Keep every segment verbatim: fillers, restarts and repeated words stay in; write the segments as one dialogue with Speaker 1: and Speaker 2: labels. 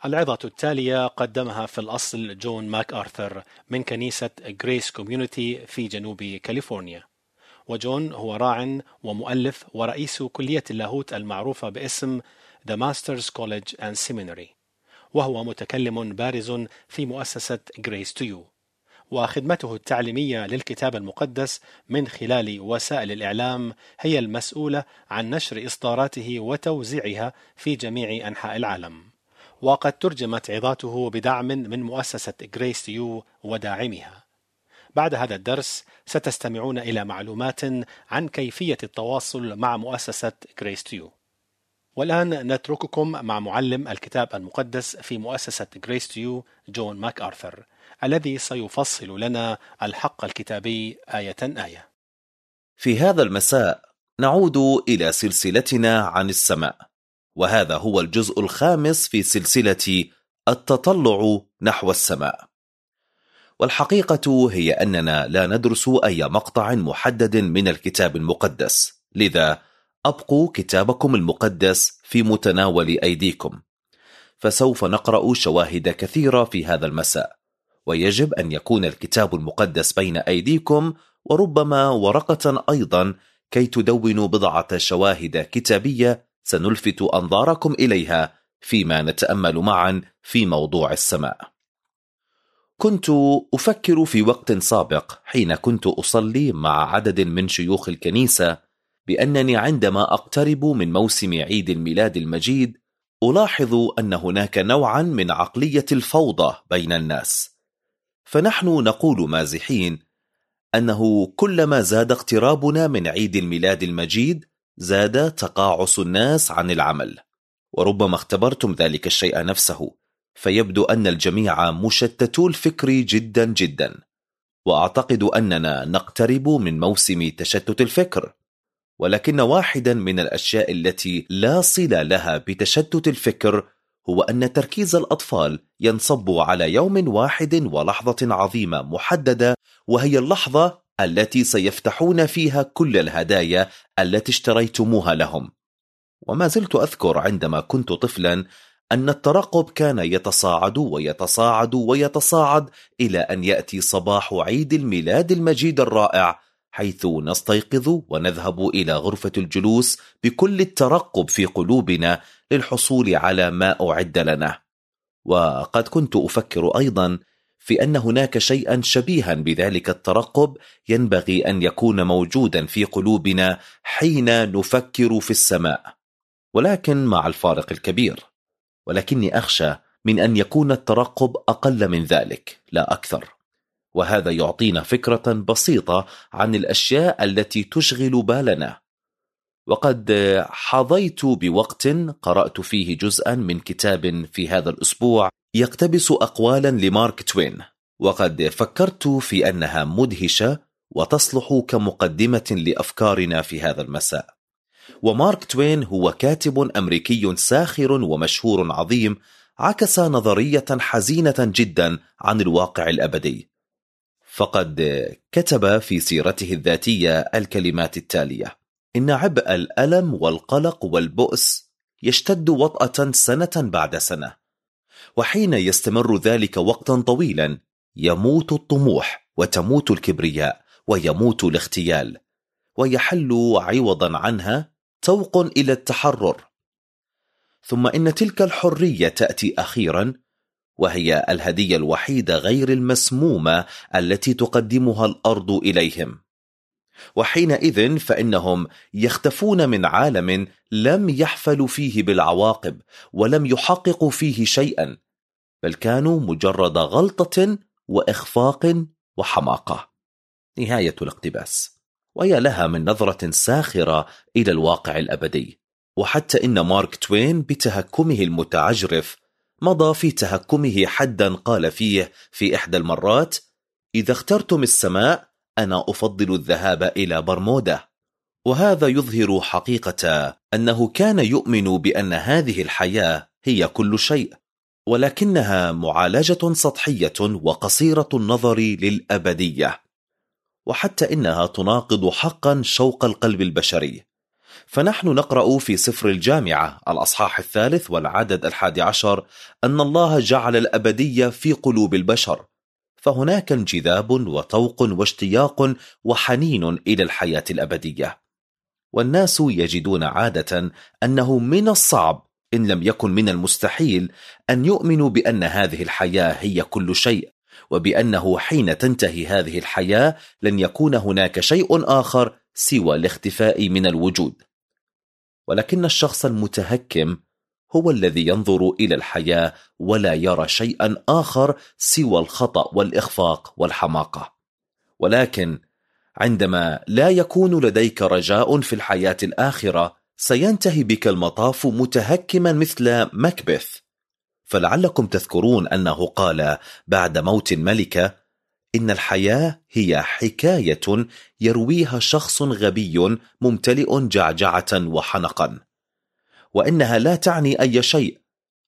Speaker 1: العظة التالية قدمها في الأصل جون ماك آرثر من كنيسة غريس كوميونيتي في جنوب كاليفورنيا. وجون هو راع ومؤلف ورئيس كلية اللاهوت المعروفة باسم The Masters College and Seminary، وهو متكلم بارز في مؤسسة Grace to You، وخدمته التعليمية للكتاب المقدس من خلال وسائل الإعلام هي المسؤولة عن نشر إصداراته وتوزيعها في جميع أنحاء العالم. وقد ترجمت عظاته بدعم من مؤسسة Grace to You وداعمها. بعد هذا الدرس ستستمعون إلى معلومات عن كيفية التواصل مع مؤسسة Grace to You. والآن نترككم مع معلم الكتاب المقدس في مؤسسة Grace to You جون ماك آرثر، الذي سيفصل لنا الحق الكتابي آية آية.
Speaker 2: في هذا المساء نعود إلى سلسلتنا عن السماء، وهذا هو الجزء الخامس في سلسلة التطلع نحو السماء. والحقيقة هي أننا لا ندرس أي مقطع محدد من الكتاب المقدس، لذا أبقوا كتابكم المقدس في متناول أيديكم، فسوف نقرأ شواهد كثيرة في هذا المساء، ويجب أن يكون الكتاب المقدس بين أيديكم وربما ورقة أيضا كي تدونوا بضعة شواهد كتابية سنلفت أنظاركم إليها فيما نتأمل معا في موضوع السماء. كنت أفكر في وقت سابق حين كنت أصلي مع عدد من شيوخ الكنيسة بأنني عندما أقترب من موسم عيد الميلاد المجيد ألاحظ أن هناك نوعا من عقلية الفوضى بين الناس، فنحن نقول مازحين أنه كلما زاد اقترابنا من عيد الميلاد المجيد زاد تقاعس الناس عن العمل. وربما اختبرتم ذلك الشيء نفسه، فيبدو أن الجميع مشتتو الفكر جدا جدا، وأعتقد أننا نقترب من موسم تشتت الفكر. ولكن واحدا من الأشياء التي لا صلة لها بتشتت الفكر هو أن تركيز الأطفال ينصب على يوم واحد ولحظة عظيمة محددة، وهي اللحظة التي سيفتحون فيها كل الهدايا التي اشتريتموها لهم. وما زلت أذكر عندما كنت طفلا أن الترقب كان يتصاعد ويتصاعد ويتصاعد إلى أن يأتي صباح عيد الميلاد المجيد الرائع، حيث نستيقظ ونذهب إلى غرفة الجلوس بكل الترقب في قلوبنا للحصول على ما أعد لنا. وقد كنت أفكر أيضا في أن هناك شيئا شبيها بذلك الترقب ينبغي أن يكون موجودا في قلوبنا حين نفكر في السماء، ولكن مع الفارق الكبير. ولكني أخشى من أن يكون الترقب أقل من ذلك لا أكثر، وهذا يعطينا فكرة بسيطة عن الأشياء التي تشغل بالنا. وقد حظيت بوقت قرأت فيه جزءا من كتاب في هذا الأسبوع يقتبس أقوالا لمارك توين، وقد فكرت في أنها مدهشة وتصلح كمقدمة لأفكارنا في هذا المساء. ومارك توين هو كاتب أمريكي ساخر ومشهور عظيم، عكس نظرية حزينة جدا عن الواقع الأبدي. فقد كتب في سيرته الذاتية الكلمات التالية: إن عبء الألم والقلق والبؤس يشتد وطأة سنة بعد سنة، وحين يستمر ذلك وقتا طويلا يموت الطموح وتموت الكبرياء ويموت الاختيال، ويحل عوضا عنها توق إلى التحرر. ثم إن تلك الحرية تأتي أخيرا، وهي الهدية الوحيدة غير المسمومة التي تقدمها الأرض إليهم. وحينئذ فإنهم يختفون من عالم لم يحفلوا فيه بالعواقب ولم يحققوا فيه شيئا، بل كانوا مجرد غلطة وإخفاق وحماقة. نهاية الاقتباس. وهي لها من نظرة ساخرة إلى الواقع الأبدي. وحتى إن مارك توين بتهكمه المتعجرف مضى في تهكمه حدا قال فيه في إحدى المرات: إذا اخترتم السماء أنا أفضل الذهاب إلى برمودا. وهذا يظهر حقيقة أنه كان يؤمن بأن هذه الحياة هي كل شيء، ولكنها معالجة سطحية وقصيرة النظر للأبدية، وحتى إنها تناقض حقا شوق القلب البشري. فنحن نقرأ في سفر الجامعة الأصحاح الثالث والعدد الحادي عشر أن الله جعل الأبدية في قلوب البشر، فهناك انجذاب وطوق واشتياق وحنين إلى الحياة الأبدية. والناس يجدون عادة أنه من الصعب إن لم يكن من المستحيل أن يؤمنوا بأن هذه الحياة هي كل شيء، وبأنه حين تنتهي هذه الحياة لن يكون هناك شيء آخر سوى الاختفاء من الوجود. ولكن الشخص المتهكم هو الذي ينظر إلى الحياة ولا يرى شيئا آخر سوى الخطأ والإخفاق والحماقة. ولكن عندما لا يكون لديك رجاء في الحياة الآخرة سينتهي بك المطاف متهكما مثل مكبث. فلعلكم تذكرون أنه قال بعد موت الملكة: إن الحياة هي حكاية يرويها شخص غبي ممتلئ جعجعة وحنقا، وإنها لا تعني أي شيء.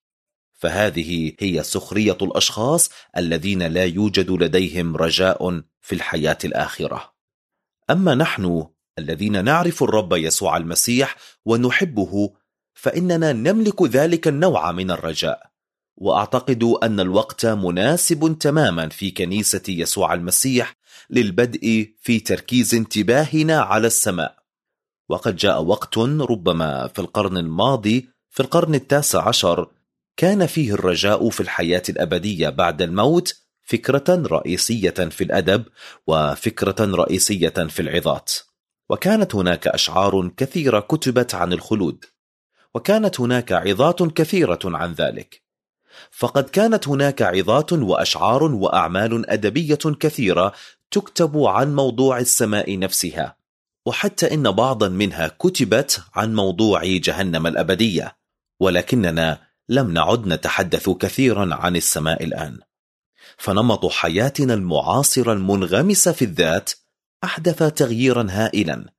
Speaker 2: فهذه هي سخرية الأشخاص الذين لا يوجد لديهم رجاء في الحياة الآخرة. أما نحن الذين نعرف الرب يسوع المسيح ونحبه فإننا نملك ذلك النوع من الرجاء. وأعتقد أن الوقت مناسب تماما في كنيسة يسوع المسيح للبدء في تركيز انتباهنا على السماء. وقد جاء وقت ربما في القرن الماضي، في القرن التاسع عشر، كان فيه الرجاء في الحياة الأبدية بعد الموت فكرة رئيسية في الأدب وفكرة رئيسية في العظات. وكانت هناك أشعار كثيرة كتبت عن الخلود، وكانت هناك عظات كثيرة عن ذلك. فقد كانت هناك عظات وأشعار وأعمال أدبية كثيرة تكتب عن موضوع السماء نفسها، وحتى إن بعضا منها كتبت عن موضوع جهنم الأبدية. ولكننا لم نعد نتحدث كثيرا عن السماء الآن، فنمط حياتنا المعاصرة المنغمسة في الذات أحدث تغييرا هائلا.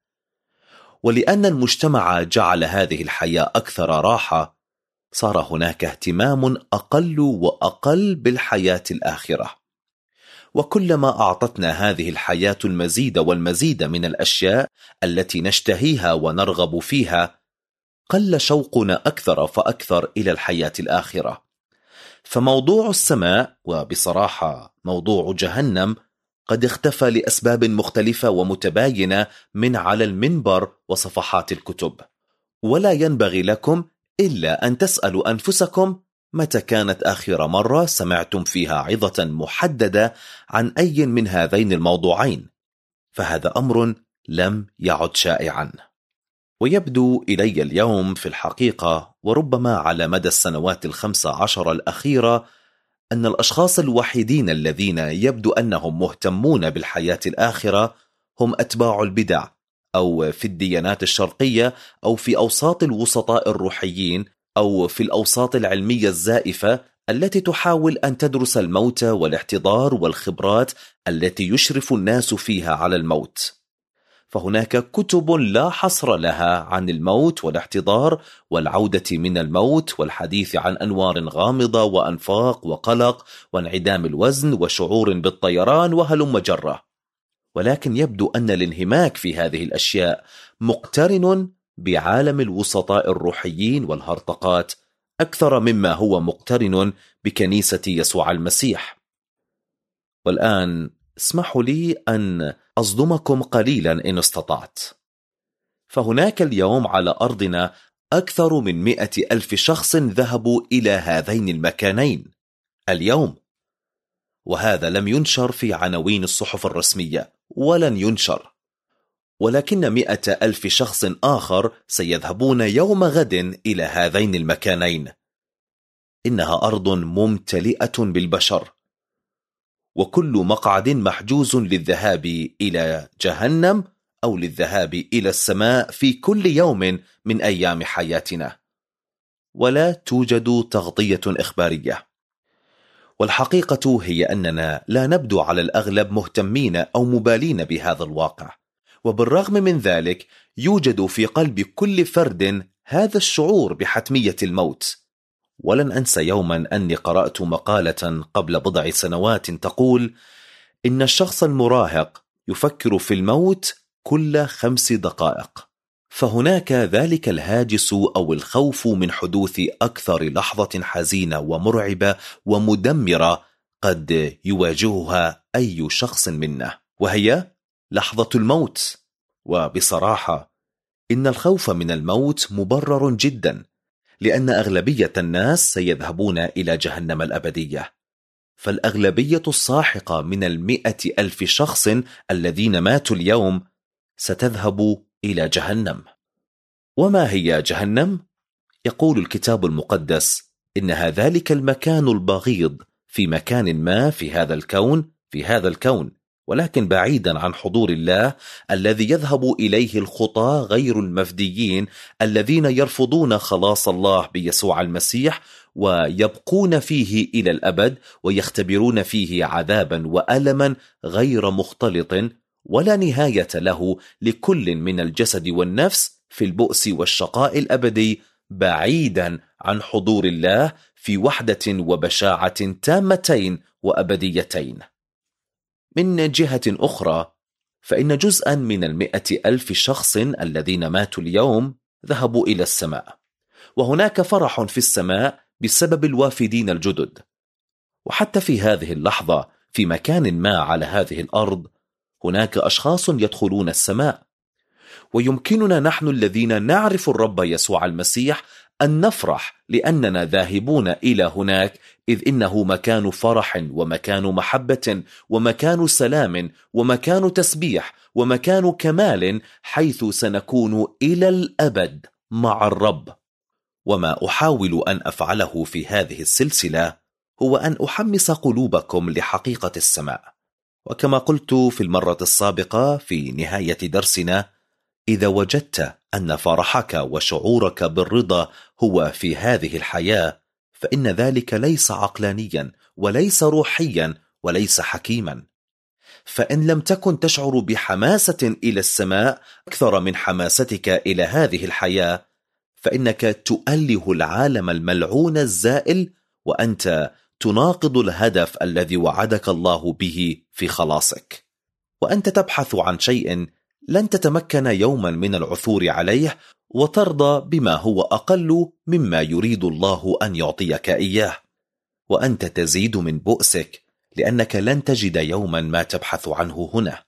Speaker 2: ولأن المجتمع جعل هذه الحياة أكثر راحة، صار هناك اهتمام أقل وأقل بالحياة الآخرة. وكلما أعطتنا هذه الحياة المزيد والمزيد من الأشياء التي نشتهيها ونرغب فيها، قل شوقنا أكثر فأكثر إلى الحياة الآخرة. فموضوع السماء، وبصراحة موضوع جهنم، قد اختفى لأسباب مختلفة ومتباينة من على المنبر وصفحات الكتب. ولا ينبغي لكم إلا أن تسألوا أنفسكم متى كانت آخر مرة سمعتم فيها عظة محددة عن أي من هذين الموضوعين، فهذا أمر لم يعد شائعا. ويبدو إلي اليوم في الحقيقة، وربما على مدى السنوات الخمس عشر الأخيرة، أن الأشخاص الوحيدين الذين يبدو أنهم مهتمون بالحياة الآخرة هم أتباع البدع، أو في الديانات الشرقية، أو في أوساط الوسطاء الروحيين، أو في الأوساط العلمية الزائفة التي تحاول أن تدرس الموت والاحتضار والخبرات التي يشرف الناس فيها على الموت. فهناك كتب لا حصر لها عن الموت والاحتضار والعودة من الموت والحديث عن أنوار غامضة وأنفاق وقلق وانعدام الوزن وشعور بالطيران وهلم جرة. ولكن يبدو أن الانهماك في هذه الأشياء مقترن بعالم الوسطاء الروحيين والهرطقات أكثر مما هو مقترن بكنيسة يسوع المسيح. والآن اسمحوا لي أن أصدمكم قليلا إن استطعت. فهناك اليوم على أرضنا أكثر من مئة ألف شخص ذهبوا إلى هذين المكانين اليوم، وهذا لم ينشر في عناوين الصحف الرسمية ولن ينشر. ولكن مئة ألف شخص آخر سيذهبون يوم غد إلى هذين المكانين. إنها أرض ممتلئة بالبشر، وكل مقعد محجوز للذهاب إلى جهنم أو للذهاب إلى السماء في كل يوم من أيام حياتنا، ولا توجد تغطية إخبارية. والحقيقة هي أننا لا نبدو على الأغلب مهتمين أو مبالين بهذا الواقع، وبالرغم من ذلك يوجد في قلب كل فرد هذا الشعور بحتمية الموت. ولن أنسى يوما أني قرأت مقالة قبل بضع سنوات تقول إن الشخص المراهق يفكر في الموت كل خمس دقائق، فهناك ذلك الهاجس أو الخوف من حدوث أكثر لحظة حزينة ومرعبة ومدمرة قد يواجهها أي شخص منا، وهي لحظة الموت. وبصراحة إن الخوف من الموت مبرر جدا، لأن أغلبية الناس سيذهبون إلى جهنم الأبدية. فالأغلبية الساحقة من المئة ألف شخص الذين ماتوا اليوم ستذهب إلى جهنم. وما هي جهنم؟ يقول الكتاب المقدس إنها ذلك المكان البغيض في مكان ما في هذا الكون في هذا الكون ولكن بعيدا عن حضور الله، الذي يذهب إليه الخطاة غير المفديين الذين يرفضون خلاص الله بيسوع المسيح، ويبقون فيه إلى الأبد، ويختبرون فيه عذابا وألما غير مختلط ولا نهاية له لكل من الجسد والنفس في البؤس والشقاء الأبدي، بعيدا عن حضور الله في وحدة وبشاعة تامتين وأبديتين. من جهة أخرى، فإن جزءا من المئة ألف شخص الذين ماتوا اليوم ذهبوا إلى السماء، وهناك فرح في السماء بسبب الوافدين الجدد. وحتى في هذه اللحظة في مكان ما على هذه الأرض هناك أشخاص يدخلون السماء، ويمكننا نحن الذين نعرف الرب يسوع المسيح أن نفرح لأننا ذاهبون إلى هناك، إذ إنه مكان فرح ومكان محبة ومكان سلام ومكان تسبيح ومكان كمال، حيث سنكون إلى الأبد مع الرب. وما أحاول أن أفعله في هذه السلسلة هو أن أحمس قلوبكم لحقيقة السماء. وكما قلت في المرة السابقة في نهاية درسنا، إذا وجدت أن فرحك وشعورك بالرضا هو في هذه الحياة، فإن ذلك ليس عقلانيا وليس روحيا وليس حكيما. فإن لم تكن تشعر بحماسة إلى السماء أكثر من حماستك إلى هذه الحياة، فإنك تؤله العالم الملعون الزائل، وأنت تناقض الهدف الذي وعدك الله به في خلاصك. وأنت تبحث عن شيء لن تتمكن يوما من العثور عليه، وترضى بما هو أقل مما يريد الله أن يعطيك إياه، وأنت تزيد من بؤسك لأنك لن تجد يوما ما تبحث عنه هنا.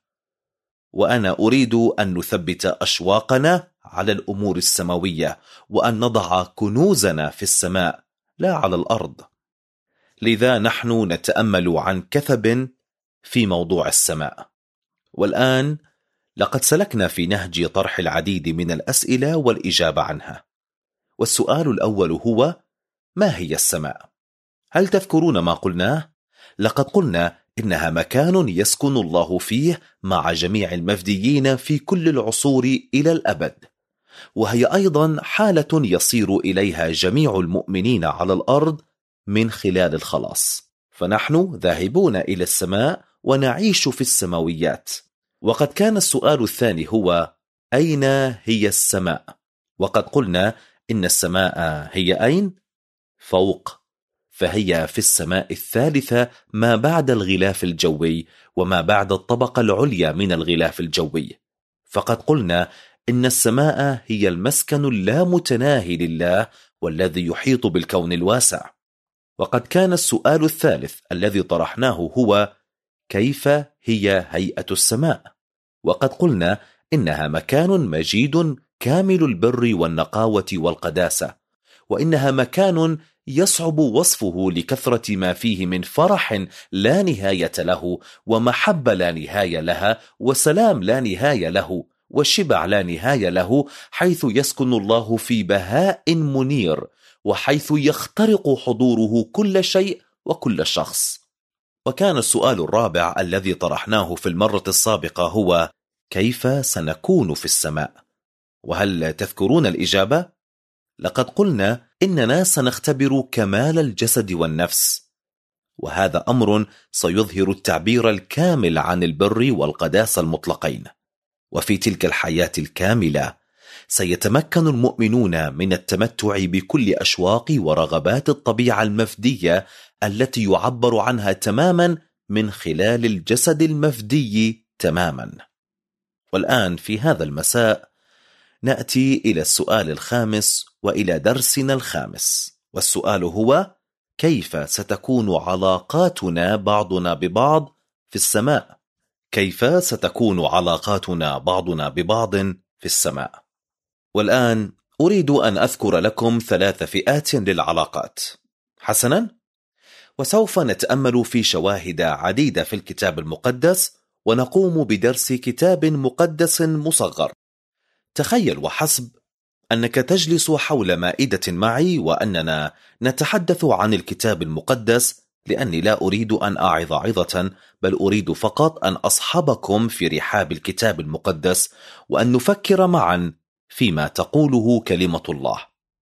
Speaker 2: وأنا أريد أن نثبت أشواقنا على الأمور السماوية، وأن نضع كنوزنا في السماء لا على الأرض. لذا نحن نتأمل عن كثب في موضوع السماء. والآن لقد سلكنا في نهج طرح العديد من الأسئلة والإجابة عنها. والسؤال الأول هو: ما هي السماء؟ هل تذكرون ما قلناه؟ لقد قلنا إنها مكان يسكن الله فيه مع جميع المفديين في كل العصور إلى الأبد، وهي أيضا حالة يصير إليها جميع المؤمنين على الأرض من خلال الخلاص. فنحن ذاهبون إلى السماء ونعيش في السماويات. وقد كان السؤال الثاني هو: أين هي السماء؟ وقد قلنا إن السماء هي أين؟ فوق، فهي في السماء الثالثة ما بعد الغلاف الجوي وما بعد الطبقة العليا من الغلاف الجوي. فقد قلنا إن السماء هي المسكن اللامتناهي لله والذي يحيط بالكون الواسع. وقد كان السؤال الثالث الذي طرحناه هو: كيف هي هيئة السماء؟ وقد قلنا إنها مكان مجيد كامل البر والنقاوة والقداسة، وإنها مكان يصعب وصفه لكثرة ما فيه من فرح لا نهاية له، ومحبة لا نهاية لها، وسلام لا نهاية له، وشبع لا نهاية له، حيث يسكن الله في بهاء منير، وحيث يخترق حضوره كل شيء وكل شخص. وكان السؤال الرابع الذي طرحناه في المرة السابقة هو: كيف سنكون في السماء؟ وهل تذكرون الإجابة؟ لقد قلنا إننا سنختبر كمال الجسد والنفس، وهذا أمر سيظهر التعبير الكامل عن البر والقداسة المطلقين. وفي تلك الحياة الكاملة سيتمكن المؤمنون من التمتع بكل أشواق ورغبات الطبيعة المفدية التي يعبر عنها تماما من خلال الجسد المفدي تماما. والآن في هذا المساء نأتي إلى السؤال الخامس وإلى درسنا الخامس، والسؤال هو: كيف ستكون علاقاتنا بعضنا ببعض في السماء؟ كيف ستكون علاقاتنا بعضنا ببعض في السماء؟ والآن أريد أن أذكر لكم ثلاث فئات للعلاقات. حسنا، وسوف نتأمل في شواهد عديدة في الكتاب المقدس ونقوم بدرس كتاب مقدس مصغر. تخيل وحسب أنك تجلس حول مائدة معي وأننا نتحدث عن الكتاب المقدس، لأني لا أريد أن أعظ عظة، بل أريد فقط أن أصحبكم في رحاب الكتاب المقدس وأن نفكر معا فيما تقوله كلمة الله.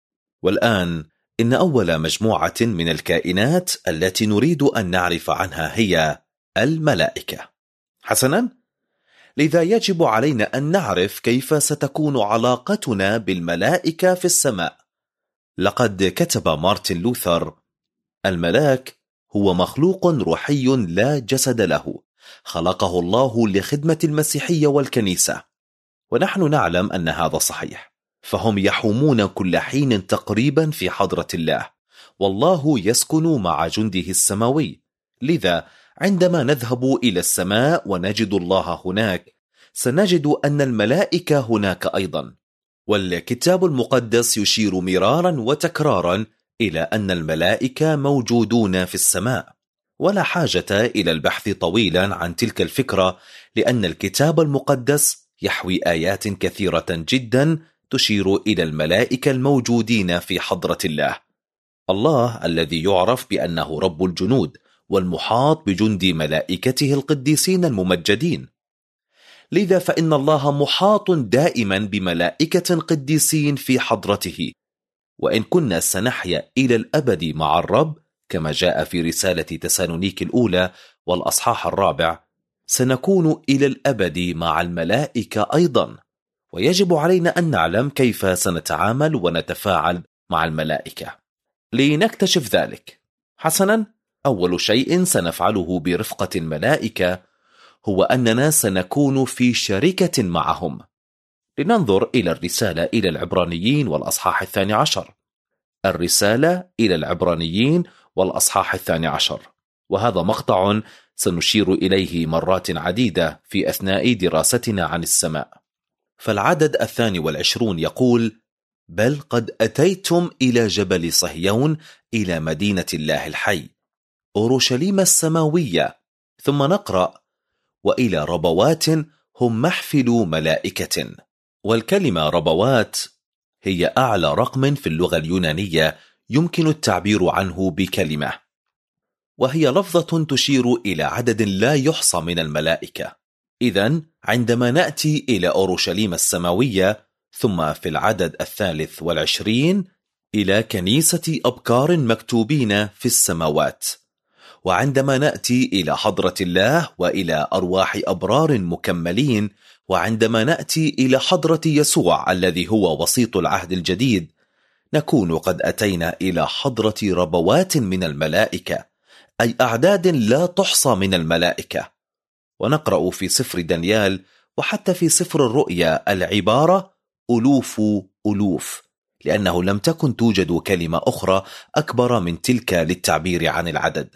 Speaker 2: والآن إن أول مجموعة من الكائنات التي نريد أن نعرف عنها هي الملائكة. حسنا، لذا يجب علينا أن نعرف كيف ستكون علاقتنا بالملائكة في السماء. لقد كتب مارتن لوثر: الملاك هو مخلوق روحي لا جسد له، خلقه الله لخدمة المسيحية والكنيسة. ونحن نعلم أن هذا صحيح، فهم يحومون كل حين تقريبا في حضرة الله، والله يسكن مع جنده السماوي. لذا عندما نذهب إلى السماء ونجد الله هناك، سنجد أن الملائكة هناك أيضا. والكتاب المقدس يشير مرارا وتكرارا إلى أن الملائكة موجودون في السماء، ولا حاجة إلى البحث طويلا عن تلك الفكرة، لأن الكتاب المقدس يحوي آيات كثيرة جدا تشير إلى الملائكة الموجودين في حضرة الله. الله الذي يعرف بأنه رب الجنود والمحاط بجند ملائكته القديسين الممجدين. لذا فإن الله محاط دائما بملائكة قديسين في حضرته. وإن كنا سنحيا إلى الأبد مع الرب كما جاء في رسالة تسالونيك الأولى والأصحاح الرابع، سنكون إلى الأبد مع الملائكة أيضا. ويجب علينا أن نعلم كيف سنتعامل ونتفاعل مع الملائكة. لنكتشف ذلك، حسنا، أول شيء سنفعله برفقة الملائكة هو أننا سنكون في شركة معهم. لننظر إلى الرسالة إلى العبرانيين والأصحاح الثاني عشر. الرسالة إلى العبرانيين والأصحاح الثاني عشر، وهذا مقطع سنشير إليه مرات عديدة في أثناء دراستنا عن السماء. فالعدد الثاني والعشرون يقول: بل قد أتيتم إلى جبل صهيون، إلى مدينة الله الحي، أورشليم السماوية. ثم نقرأ: وإلى ربوات هم محفل ملائكة. والكلمة ربوات هي أعلى رقم في اللغة اليونانية يمكن التعبير عنه بكلمة، وهي لفظة تشير إلى عدد لا يحصى من الملائكة. إذن عندما نأتي إلى أورشليم السماوية، ثم في العدد الثالث والعشرين إلى كنيسة أبكار مكتوبين في السماوات، وعندما نأتي إلى حضرة الله وإلى أرواح أبرار مكملين، وعندما نأتي إلى حضرة يسوع الذي هو وسيط العهد الجديد، نكون قد أتينا إلى حضرة ربوات من الملائكة، أي أعداد لا تحصى من الملائكة. ونقرأ في سفر دانيال وحتى في سفر الرؤيا العبارة ألوف ألوف، لأنه لم تكن توجد كلمة أخرى أكبر من تلك للتعبير عن العدد.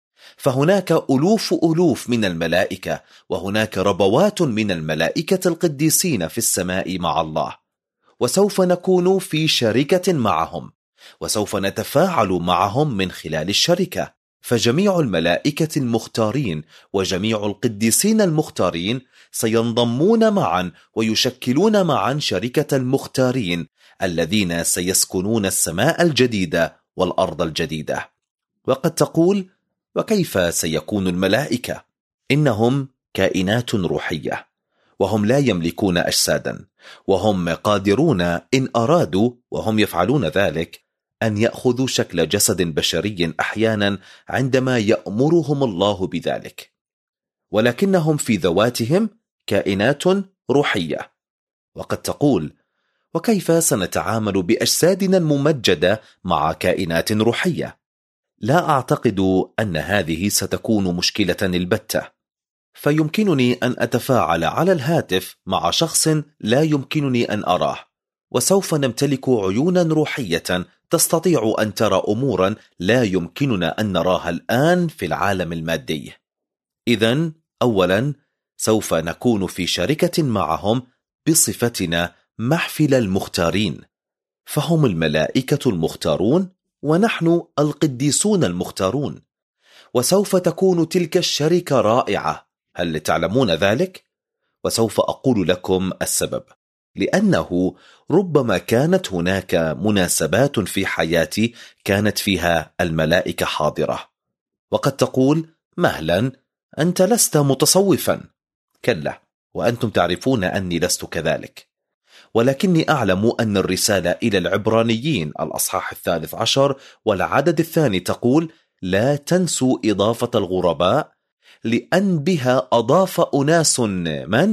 Speaker 2: فهناك ألوف ألوف من الملائكة، وهناك ربوات من الملائكة القديسين في السماء مع الله، وسوف نكون في شركة معهم، وسوف نتفاعل معهم من خلال الشركة. فجميع الملائكة المختارين وجميع القديسين المختارين سينضمون معا ويشكلون معا شركة المختارين الذين سيسكنون السماء الجديدة والأرض الجديدة. وقد تقول: وكيف سيكون الملائكة؟ إنهم كائنات روحية، وهم لا يملكون أجسادا، وهم قادرون إن أرادوا، وهم يفعلون ذلك، أن يأخذوا شكل جسد بشري أحيانا عندما يأمرهم الله بذلك، ولكنهم في ذواتهم كائنات روحية. وقد تقول: وكيف سنتعامل بأجسادنا الممجدة مع كائنات روحية؟ لا أعتقد أن هذه ستكون مشكلة البتة، فيمكنني أن أتفاعل على الهاتف مع شخص لا يمكنني أن أراه، وسوف نمتلك عيونا روحية تستطيع أن ترى أمورا لا يمكننا أن نراها الآن في العالم المادي. إذن أولا سوف نكون في شركة معهم بصفتنا محفل المختارين، فهم الملائكة المختارون ونحن القديسون المختارون، وسوف تكون تلك الشركة رائعة. هل تعلمون ذلك؟ وسوف أقول لكم السبب، لأنه ربما كانت هناك مناسبات في حياتي كانت فيها الملائكة حاضرة. وقد تقول مهلا أنت لست متصوفا. كلا، وأنتم تعرفون أني لست كذلك، ولكني أعلم أن الرسالة إلى العبرانيين الأصحاح الثالث عشر والعدد الثاني تقول لا تنسوا إضافة الغرباء لأن بها أضاف أناس من؟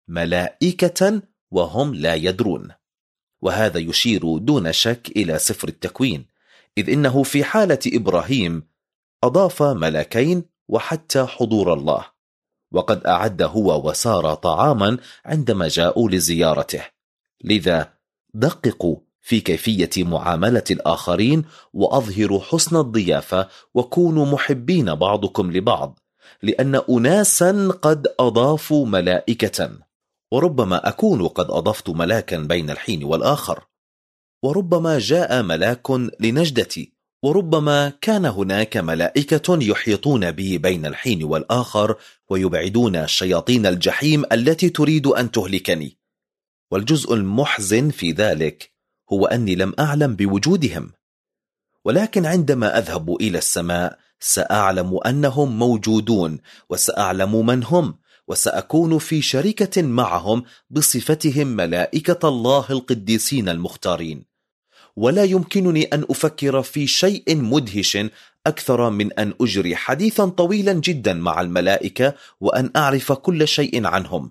Speaker 2: ملائكة وهم لا يدرون. وهذا يشير دون شك إلى سفر التكوين، إذ إنه في حالة إبراهيم أضاف ملكين وحتى حضور الله، وقد أعد هو وسارة طعاما عندما جاءوا لزيارته. لذا دققوا في كيفية معاملة الآخرين وأظهروا حسن الضيافة وكونوا محبين بعضكم لبعض، لأن أناسا قد أضافوا ملائكة، وربما أكون قد أضفت ملاكا بين الحين والآخر، وربما جاء ملاك لنجدتي، وربما كان هناك ملائكة يحيطون بي بين الحين والآخر ويبعدون شياطين الجحيم التي تريد أن تهلكني. والجزء المحزن في ذلك هو أني لم أعلم بوجودهم، ولكن عندما أذهب إلى السماء سأعلم أنهم موجودون، وسأعلم من هم، وسأكون في شركة معهم بصفتهم ملائكة الله القديسين المختارين. ولا يمكنني أن أفكر في شيء مدهش أكثر من أن أجري حديثا طويلا جدا مع الملائكة وأن أعرف كل شيء عنهم.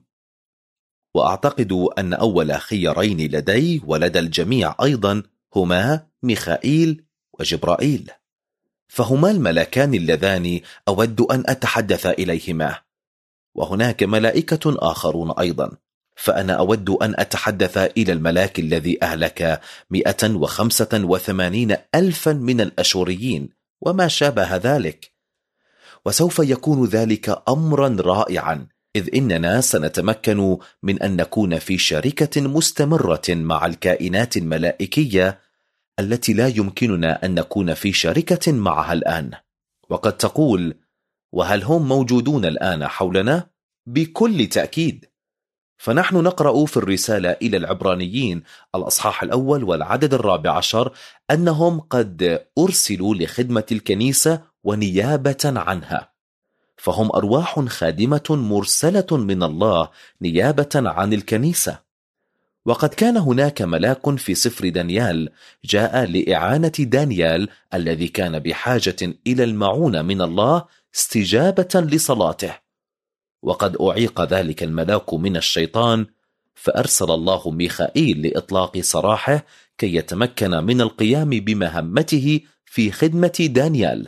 Speaker 2: وأعتقد أن أول خيارين لدي ولدى الجميع أيضا هما ميخائيل وجبرائيل، فهما الملكان اللذان أود أن أتحدث إليهما. وهناك ملائكة آخرون أيضا، فأنا أود أن أتحدث إلى الملاك الذي أهلك مئة وخمسة وثمانين ألفا من الأشوريين وما شابه ذلك. وسوف يكون ذلك أمرا رائعا، إذ إننا سنتمكن من أن نكون في شركة مستمرة مع الكائنات الملائكية التي لا يمكننا أن نكون في شركة معها الآن. وقد تقول وهل هم موجودون الآن حولنا؟ بكل تأكيد. فنحن نقرأ في الرسالة إلى العبرانيين الأصحاح الأول والعدد الرابع عشر أنهم قد أرسلوا لخدمة الكنيسة ونيابة عنها، فهم أرواح خادمة مرسلة من الله نيابة عن الكنيسة. وقد كان هناك ملاك في سفر دانيال جاء لإعانة دانيال الذي كان بحاجة إلى المعونة من الله استجابة لصلاته، وقد أعيق ذلك الملاك من الشيطان، فأرسل الله ميخائيل لإطلاق سراحه كي يتمكن من القيام بمهمته في خدمة دانيال.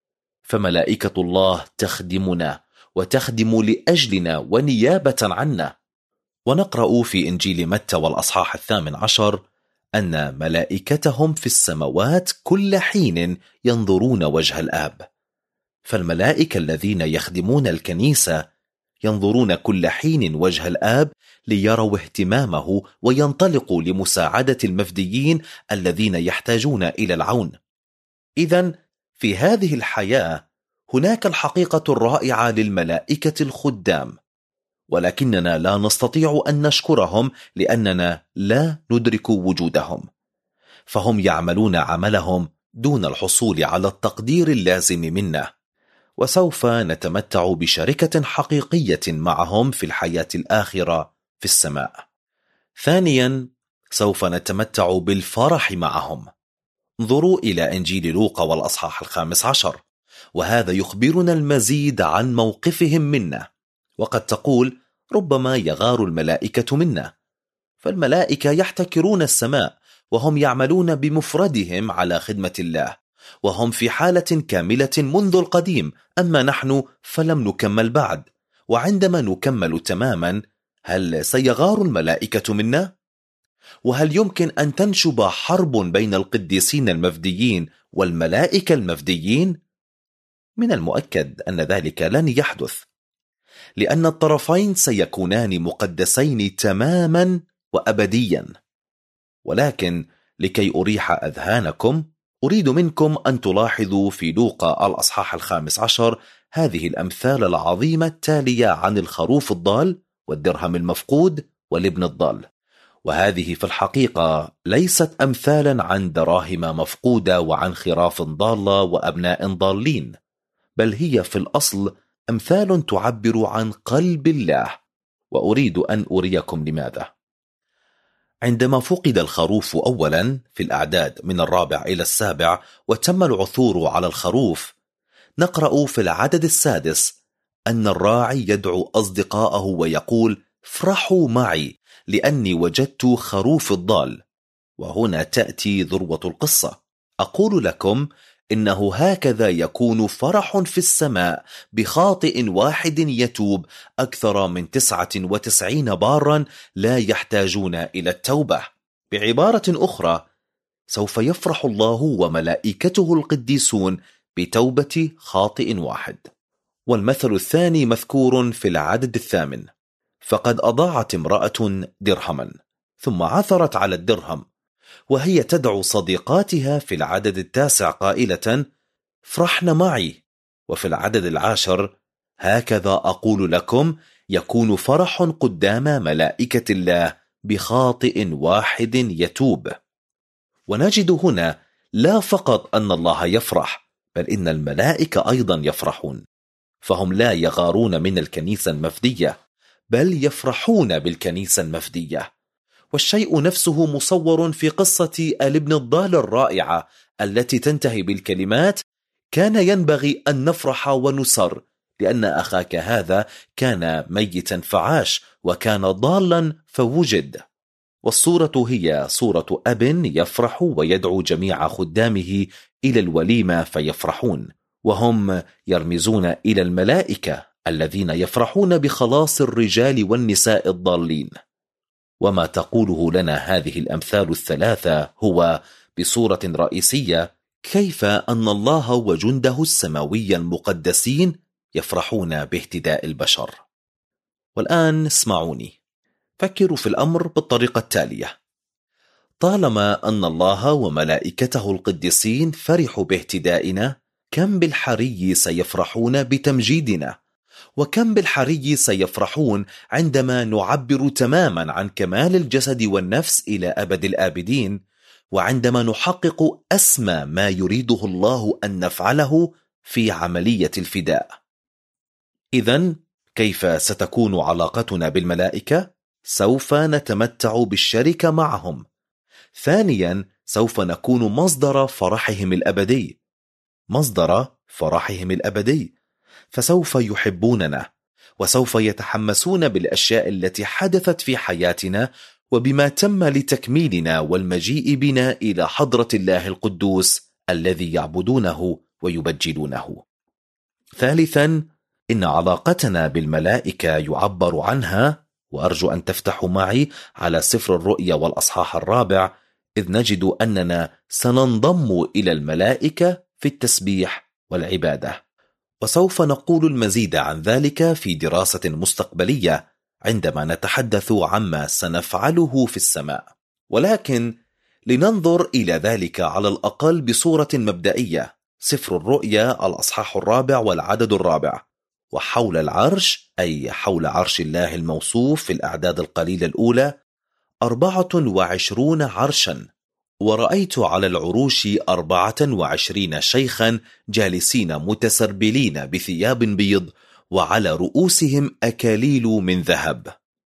Speaker 2: فملائكة الله تخدمنا وتخدم لأجلنا ونيابة عنا. ونقرأ في إنجيل متى والأصحاح الثامن عشر أن ملائكتهم في السماوات كل حين ينظرون وجه الآب. فالملائكة الذين يخدمون الكنيسة ينظرون كل حين وجه الآب ليروا اهتمامه وينطلقوا لمساعدة المفديين الذين يحتاجون إلى العون. إذن في هذه الحياة هناك الحقيقة الرائعة للملائكة الخدام، ولكننا لا نستطيع أن نشكرهم لأننا لا ندرك وجودهم، فهم يعملون عملهم دون الحصول على التقدير اللازم منا. وسوف نتمتع بشركة حقيقية معهم في الحياة الآخرة في السماء. ثانيا سوف نتمتع بالفرح معهم. انظروا إلى إنجيل لوقا والأصحاح الخامس عشر، وهذا يخبرنا المزيد عن موقفهم منا. وقد تقول ربما يغار الملائكة منا، فالملائكة يحتكرون السماء وهم يعملون بمفردهم على خدمة الله، وهم في حالة كاملة منذ القديم، أما نحن فلم نكمل بعد. وعندما نكمل تماما هل سيغار الملائكة منا؟ وهل يمكن أن تنشب حرب بين القديسين المفديين والملائكة المفديين؟ من المؤكد أن ذلك لن يحدث، لأن الطرفين سيكونان مقدسين تماما وأبديا. ولكن لكي أريح أذهانكم أريد منكم أن تلاحظوا في لوقا الأصحاح الخامس عشر هذه الأمثال العظيمة التالية عن الخروف الضال والدرهم المفقود والابن الضال. وهذه في الحقيقة ليست أمثالا عن دراهم مفقودة وعن خراف ضالة وأبناء ضالين، بل هي في الأصل أمثال تعبر عن قلب الله، وأريد أن أريكم لماذا. عندما فقد الخروف أولا في الأعداد من الرابع إلى السابع وتم العثور على الخروف، نقرأ في العدد السادس أن الراعي يدعو أصدقائه ويقول: افرحوا معي لأني وجدت خروف الضال. وهنا تأتي ذروة القصة. أقول لكم إنه هكذا يكون فرح في السماء بخاطئ واحد يتوب أكثر من تسعة وتسعين بارا لا يحتاجون إلى التوبة. بعبارة أخرى، سوف يفرح الله وملائكته القديسون بتوبة خاطئ واحد. والمثل الثاني مذكور في العدد الثامن: فقد أضاعت امرأة درهما، ثم عثرت على الدرهم، وهي تدعو صديقاتها في العدد التاسع قائلة: افرحن معي. وفي العدد العاشر: هكذا أقول لكم يكون فرح قدام ملائكة الله بخاطئ واحد يتوب. ونجد هنا لا فقط أن الله يفرح، بل إن الملائكة أيضا يفرحون، فهم لا يغارون من الكنيسة المفدية، بل يفرحون بالكنيسة المفدية. والشيء نفسه مصور في قصة الابن الضال الرائعة التي تنتهي بالكلمات: كان ينبغي أن نفرح ونسر لأن أخاك هذا كان ميتا فعاش وكان ضالا فوجد. والصورة هي صورة أب يفرح ويدعو جميع خدامه إلى الوليمة فيفرحون، وهم يرمزون إلى الملائكة الذين يفرحون بخلاص الرجال والنساء الضالين. وما تقوله لنا هذه الأمثال الثلاثة هو بصورة رئيسية كيف أن الله وجنده السماوي المقدسين يفرحون باهتداء البشر. والآن اسمعوني، فكروا في الأمر بالطريقة التالية: طالما أن الله وملائكته القديسين فرحوا باهتدائنا، كم بالحري سيفرحون بتمجيدنا، وكم بالحري سيفرحون عندما نعبر تماما عن كمال الجسد والنفس إلى أبد الآبدين، وعندما نحقق أسمى ما يريده الله أن نفعله في عملية الفداء. إذن كيف ستكون علاقتنا بالملائكة؟ سوف نتمتع بالشركة معهم. ثانيا، سوف نكون مصدر فرحهم الأبدي مصدر فرحهم الأبدي فسوف يحبوننا، وسوف يتحمسون بالأشياء التي حدثت في حياتنا وبما تم لتكميلنا والمجيء بنا إلى حضرة الله القدوس الذي يعبدونه ويبجلونه. ثالثا، إن علاقتنا بالملائكة يعبر عنها، وأرجو أن تفتحوا معي على سفر الرؤيا والأصحاح الرابع، إذ نجد أننا سننضم إلى الملائكة في التسبيح والعبادة. وسوف نقول المزيد عن ذلك في دراسة مستقبلية عندما نتحدث عما سنفعله في السماء. ولكن لننظر إلى ذلك على الأقل بصورة مبدئية. سفر الرؤيا الأصحاح الرابع والعدد الرابع: وحول العرش، أي حول عرش الله الموصوف في الأعداد القليلة الأولى، أربعة وعشرون عرشا، ورأيت على العروش أربعة وعشرين شيخا جالسين متسربلين بثياب بيض، وعلى رؤوسهم أكاليل من ذهب.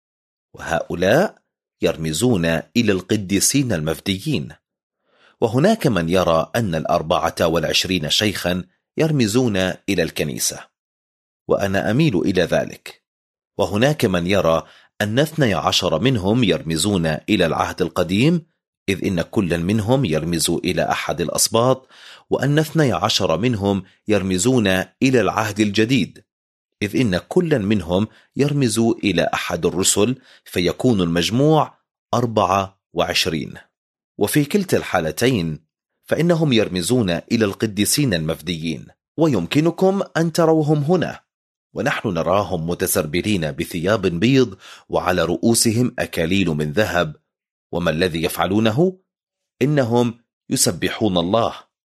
Speaker 2: وهؤلاء يرمزون إلى القديسين المفديين. وهناك من يرى أن الأربعة والعشرين شيخا يرمزون إلى الكنيسة، وأنا أميل إلى ذلك. وهناك من يرى أن اثني عشر منهم يرمزون إلى العهد القديم، إذ إن كل منهم يرمز إلى أحد الأسباط، وأن اثني عشر منهم يرمزون إلى العهد الجديد، إذ إن كل منهم يرمز إلى أحد الرسل، فيكون المجموع أربعة وعشرين. وفي كلتا الحالتين فإنهم يرمزون إلى القديسين المفديين، ويمكنكم أن تروهم هنا، ونحن نراهم متسربلين بثياب بيض وعلى رؤوسهم أكاليل من ذهب. وما الذي يفعلونه؟ إنهم يسبحون الله.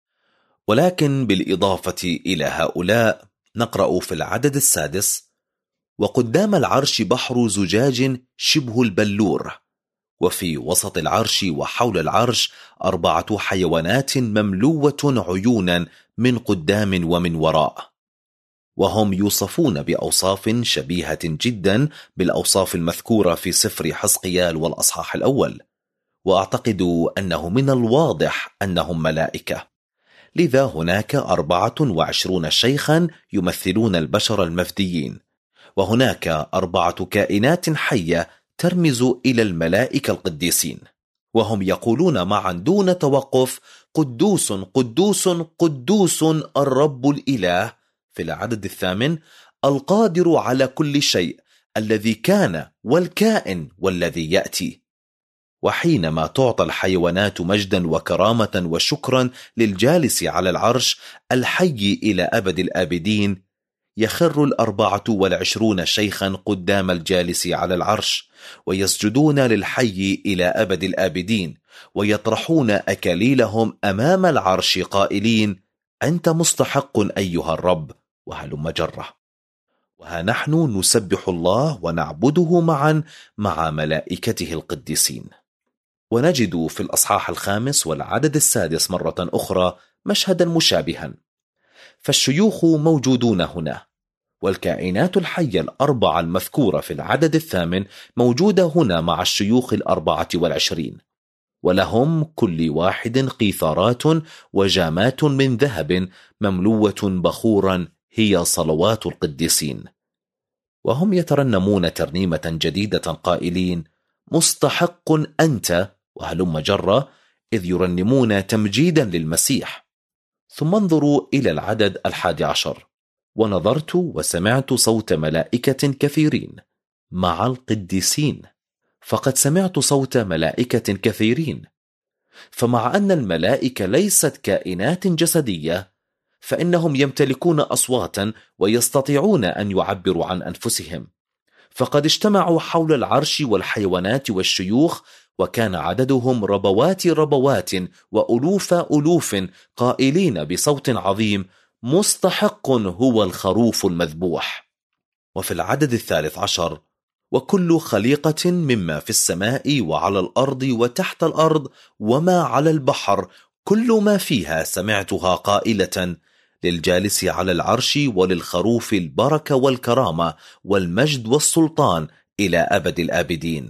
Speaker 2: ولكن بالإضافة إلى هؤلاء نقرأ في العدد السادس: وقدام العرش بحر زجاج شبه البلور، وفي وسط العرش وحول العرش أربعة حيوانات مملوة عيونا من قدام ومن وراء، وهم يوصفون بأوصاف شبيهة جدا بالأوصاف المذكورة في سفر حزقيال والأصحاح الأول، وأعتقد أنه من الواضح أنهم ملائكة. لذا هناك أربعة وعشرون شيخا يمثلون البشر المفديين، وهناك أربعة كائنات حية ترمز إلى الملائكة القديسين، وهم يقولون معا دون توقف: قدوس قدوس قدوس الرب الإله، في العدد الثامن: القادر على كل شيء، الذي كان والكائن والذي يأتي. وحينما تعطى الحيوانات مجدا وكرامة وشكرا للجالس على العرش الحي إلى أبد الآبدين، يخر الأربعة والعشرون شيخا قدام الجالس على العرش، ويسجدون للحي إلى أبد الآبدين، ويطرحون أكاليلهم أمام العرش قائلين: أنت مستحق أيها الرب، وهلم جرة. وها نحن نسبح الله ونعبده معا مع ملائكته القديسين. ونجد في الأصحاح الخامس والعدد السادس مرة أخرى مشهدا مشابها، فالشيوخ موجودون هنا، والكائنات الحية الأربعة المذكورة في العدد الثامن موجودة هنا مع الشيوخ الأربعة والعشرين، ولهم كل واحد قيثارات وجامات من ذهب مملوة بخورا هي صلوات القديسين، وهم يترنمون ترنيمة جديدة قائلين: مستحق أنت، وهلم جرة، إذ يرنمون تمجيدا للمسيح. ثم انظروا إلى العدد الحادي عشر: ونظرت وسمعت صوت ملائكة كثيرين مع القديسين. فقد سمعت صوت ملائكة كثيرين، فمع أن الملائكة ليست كائنات جسدية، فإنهم يمتلكون أصواتا ويستطيعون أن يعبروا عن أنفسهم. فقد اجتمعوا حول العرش والحيوانات والشيوخ، وكان عددهم ربوات ربوات وألوف ألوف، قائلين بصوت عظيم: مستحق هو الخروف المذبوح. وفي العدد الثالث عشر: وكل خليقة مما في السماء وعلى الأرض وتحت الأرض وما على البحر، كل ما فيها سمعتها قائلة: للجالس على العرش وللخروف البركة والكرامة والمجد والسلطان إلى أبد الآبدين.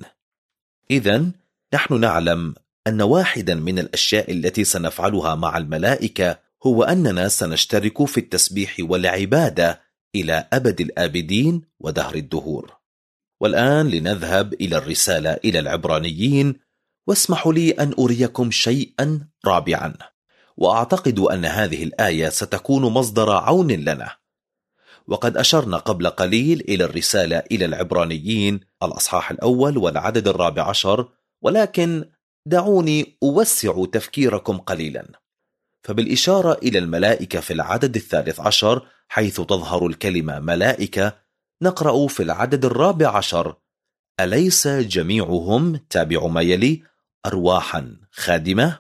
Speaker 2: إذن نحن نعلم أن واحدا من الأشياء التي سنفعلها مع الملائكة هو أننا سنشترك في التسبيح والعبادة إلى أبد الآبدين ودهر الدهور. والآن لنذهب إلى الرسالة إلى العبرانيين، واسمحوا لي أن أريكم شيئا رابعا، وأعتقد أن هذه الآية ستكون مصدر عون لنا. وقد أشرنا قبل قليل إلى الرسالة إلى العبرانيين الأصحاح الأول والعدد الرابع عشر، ولكن دعوني أوسع تفكيركم قليلا. فبالإشارة إلى الملائكة في العدد الثالث عشر حيث تظهر الكلمة ملائكة، نقرأ في العدد الرابع عشر: أليس جميعهم تابع ما يلي أرواحا خادمة؟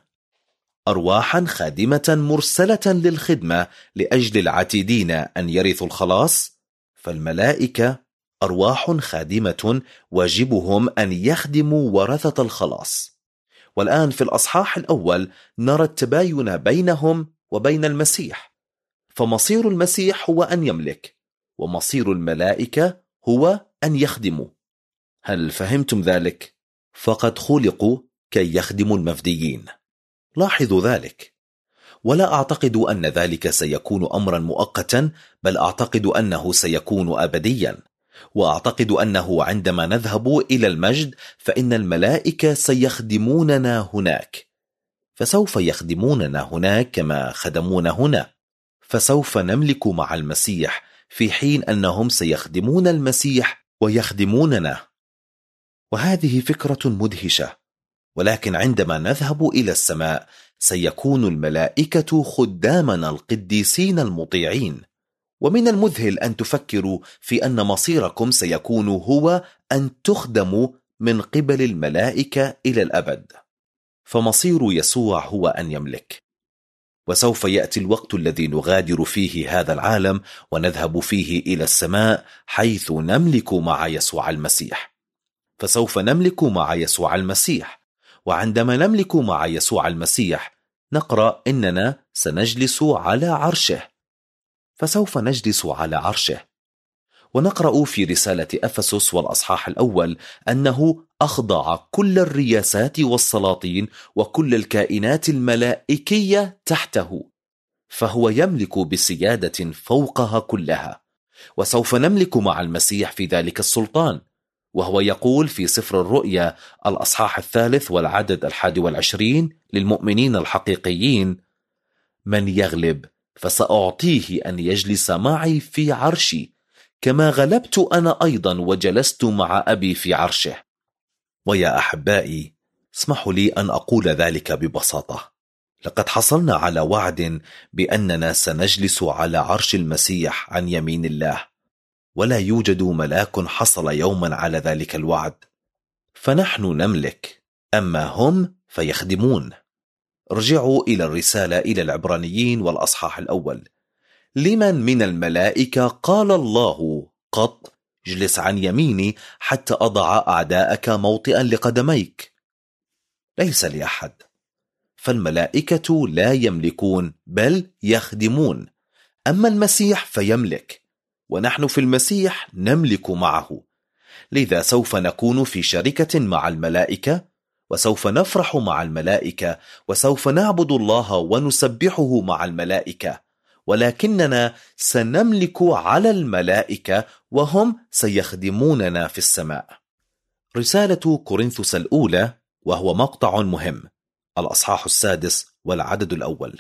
Speaker 2: أرواحا خادمة مرسلة للخدمة لأجل العتيدين أن يرثوا الخلاص. فالملائكة أرواح خادمة واجبهم أن يخدموا ورثة الخلاص. والآن في الأصحاح الأول نرى التباين بينهم وبين المسيح، فمصير المسيح هو أن يملك، ومصير الملائكة هو أن يخدموا. هل فهمتم ذلك؟ فقد خلقوا كي يخدموا المفديين. لاحظوا ذلك. ولا أعتقد أن ذلك سيكون أمرا مؤقتا، بل أعتقد أنه سيكون أبديا. وأعتقد أنه عندما نذهب إلى المجد فإن الملائكة سيخدموننا هناك، فسوف يخدموننا هناك كما خدمونا هنا، فسوف نملك مع المسيح في حين أنهم سيخدمون المسيح ويخدموننا. وهذه فكرة مدهشة، ولكن عندما نذهب إلى السماء سيكون الملائكة خدامنا القديسين المطيعين. ومن المذهل أن تفكروا في أن مصيركم سيكون هو أن تخدموا من قبل الملائكة إلى الأبد. فمصير يسوع هو أن يملك، وسوف يأتي الوقت الذي نغادر فيه هذا العالم ونذهب فيه إلى السماء حيث نملك مع يسوع المسيح. فسوف نملك مع يسوع المسيح، وعندما نملك مع يسوع المسيح نقرأ إننا سنجلس على عرشه، فسوف نجلس على عرشه. ونقرأ في رسالة أفسس والأصحاح الأول أنه أخضع كل الرياسات والسلاطين وكل الكائنات الملائكية تحته، فهو يملك بسيادة فوقها كلها. وسوف نملك مع المسيح في ذلك السلطان، وهو يقول في سفر الرؤيا الأصحاح الثالث والعدد الحادي والعشرين للمؤمنين الحقيقيين: من يغلب فسأعطيه أن يجلس معي في عرشي كما غلبت أنا أيضا وجلست مع أبي في عرشه. ويا أحبائي، اسمحوا لي أن أقول ذلك ببساطة، لقد حصلنا على وعد بأننا سنجلس على عرش المسيح عن يمين الله، ولا يوجد ملاك حصل يوما على ذلك الوعد. فنحن نملك، أما هم فيخدمون. ارجعوا إلى الرسالة إلى العبرانيين والأصحاح الأول: لمن من الملائكة قال الله قط اجلس عن يميني حتى أضع أعداءك موطئا لقدميك؟ ليس لأحد. فالملائكة لا يملكون بل يخدمون، أما المسيح فيملك، ونحن في المسيح نملك معه. لذا سوف نكون في شركة مع الملائكة، وسوف نفرح مع الملائكة، وسوف نعبد الله ونسبحه مع الملائكة، ولكننا سنملك على الملائكة وهم سيخدموننا في السماء. رسالة كورنثوس الأولى، وهو مقطع مهم، الأصحاح السادس والعدد الأول: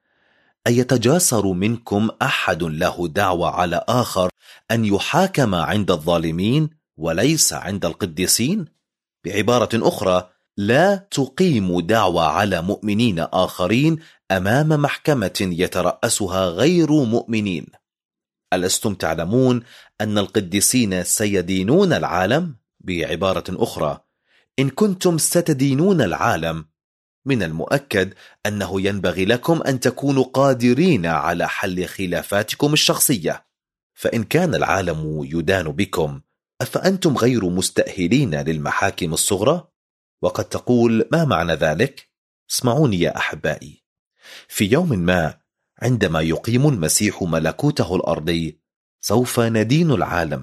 Speaker 2: أيتجاسر منكم أحد له دعوة على آخر أن يحاكم عند الظالمين وليس عند القديسين؟ بعبارة أخرى، لا تقيم دعوة على مؤمنين آخرين أمام محكمة يترأسها غير مؤمنين. ألستم تعلمون أن القديسين سيدينون العالم؟ بعبارة أخرى، إن كنتم ستدينون العالم، من المؤكد أنه ينبغي لكم أن تكونوا قادرين على حل خلافاتكم الشخصية. فإن كان العالم يدان بكم، أفأنتم غير مستأهلين للمحاكم الصغرى؟ وقد تقول: ما معنى ذلك؟ اسمعوني يا أحبائي، في يوم ما عندما يقيم المسيح ملكوته الأرضي سوف ندين العالم،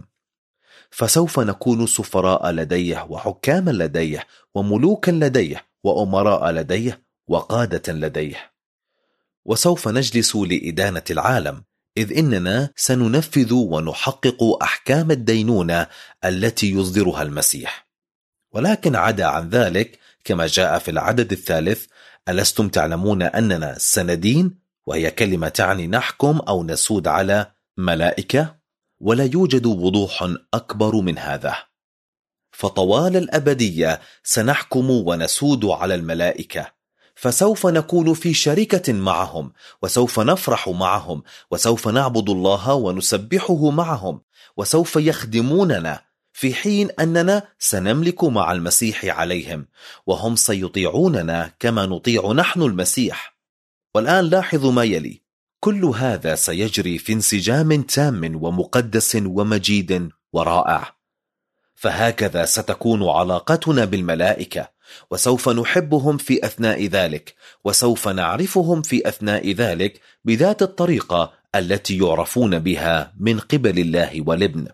Speaker 2: فسوف نكون سفراء لديه وحكاما لديه وملوكا لديه وأمراء لديه وقادة لديه، وسوف نجلس لإدانة العالم، إذ إننا سننفذ ونحقق أحكام الدينونة التي يصدرها المسيح. ولكن عدا عن ذلك، كما جاء في العدد الثالث: ألستم تعلمون أننا سندين؟ وهي كلمة تعني نحكم أو نسود على ملائكة. ولا يوجد وضوح أكبر من هذا، فطوال الأبدية سنحكم ونسود على الملائكة، فسوف نكون في شركة معهم، وسوف نفرح معهم، وسوف نعبد الله ونسبحه معهم، وسوف يخدموننا، في حين أننا سنملك مع المسيح عليهم، وهم سيطيعوننا كما نطيع نحن المسيح. والآن لاحظوا ما يلي: كل هذا سيجري في انسجام تام ومقدس ومجيد ورائع. فهكذا ستكون علاقتنا بالملائكة، وسوف نحبهم في أثناء ذلك، وسوف نعرفهم في أثناء ذلك بذات الطريقة التي يعرفون بها من قبل الله والابن.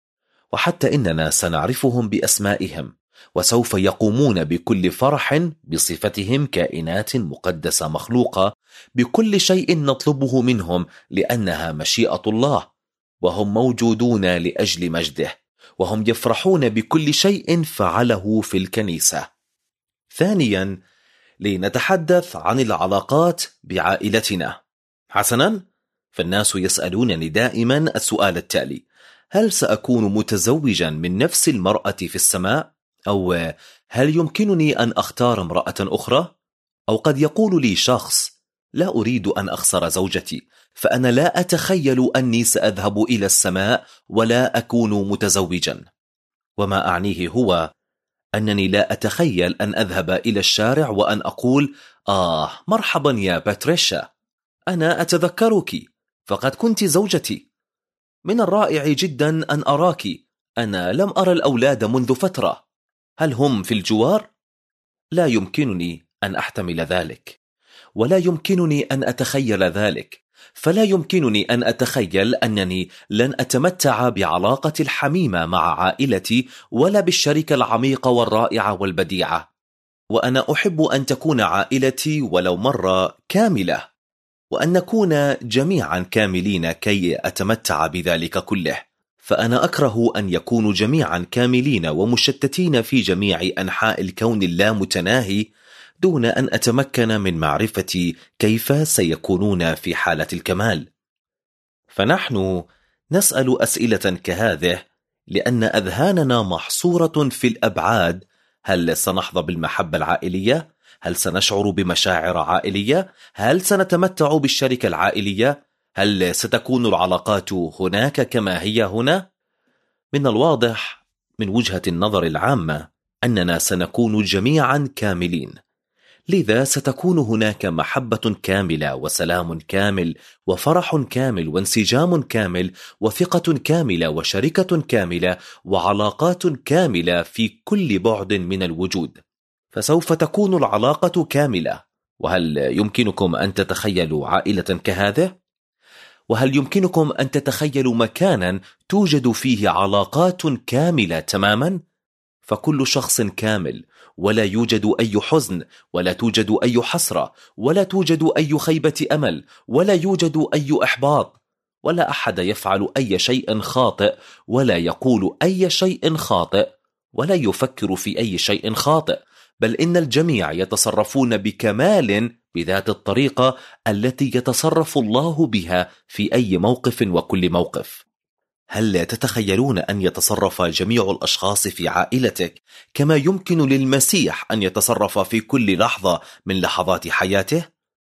Speaker 2: وحتى إننا سنعرفهم بأسمائهم، وسوف يقومون بكل فرح بصفتهم كائنات مقدسة مخلوقة بكل شيء نطلبه منهم، لأنها مشيئة الله، وهم موجودون لأجل مجده، وهم يفرحون بكل شيء فعله في الكنيسة. ثانيا، لنتحدث عن العلاقات بعائلتنا. حسنا، فالناس يسألونني دائما السؤال التالي: هل سأكون متزوجا من نفس المرأة في السماء؟ أو هل يمكنني أن أختار امرأة أخرى؟ أو قد يقول لي شخص: لا أريد أن أخسر زوجتي، فأنا لا أتخيل أني سأذهب إلى السماء ولا أكون متزوجا. وما أعنيه هو أنني لا أتخيل أن أذهب إلى الشارع وأن أقول: آه مرحبا يا باتريشا، أنا أتذكرك، فقد كنت زوجتي. من الرائع جدا أن أراك، أنا لم أرى الأولاد منذ فترة، هل هم في الجوار؟ لا يمكنني أن أحتمل ذلك، ولا يمكنني أن أتخيل ذلك، فلا يمكنني أن أتخيل أنني لن أتمتع بعلاقة الحميمة مع عائلتي ولا بالشركة العميقة والرائعة والبديعة. وأنا أحب أن تكون عائلتي ولو مرة كاملة، وأن نكون جميعا كاملين كي أتمتع بذلك كله. فأنا أكره أن يكونوا جميعا كاملين ومشتتين في جميع أنحاء الكون اللامتناهي دون أن أتمكن من معرفة كيف سيكونون في حالة الكمال. فنحن نسأل أسئلة كهذه لأن أذهاننا محصورة في الأبعاد. هل سنحظى بالمحبة العائلية؟ هل سنشعر بمشاعر عائلية؟ هل سنتمتع بالشركة العائلية؟ هل ستكون العلاقات هناك كما هي هنا؟ من الواضح من وجهة النظر العامة أننا سنكون جميعا كاملين، لذا ستكون هناك محبة كاملة وسلام كامل وفرح كامل وانسجام كامل وثقة كاملة وشركة كاملة وعلاقات كاملة في كل بعد من الوجود. فسوف تكون العلاقة كاملة. وهل يمكنكم أن تتخيلوا عائلة كهذه؟ وهل يمكنكم أن تتخيلوا مكانا توجد فيه علاقات كاملة تماما؟ فكل شخص كامل، ولا يوجد أي حزن، ولا توجد أي حسرة، ولا توجد أي خيبة أمل، ولا يوجد أي إحباط، ولا أحد يفعل أي شيء خاطئ، ولا يقول أي شيء خاطئ، ولا يفكر في أي شيء خاطئ، بل إن الجميع يتصرفون بكمال بذات الطريقة التي يتصرف الله بها في أي موقف وكل موقف. هل تتخيلون أن يتصرف جميع الأشخاص في عائلتك كما يمكن للمسيح أن يتصرف في كل لحظة من لحظات حياته؟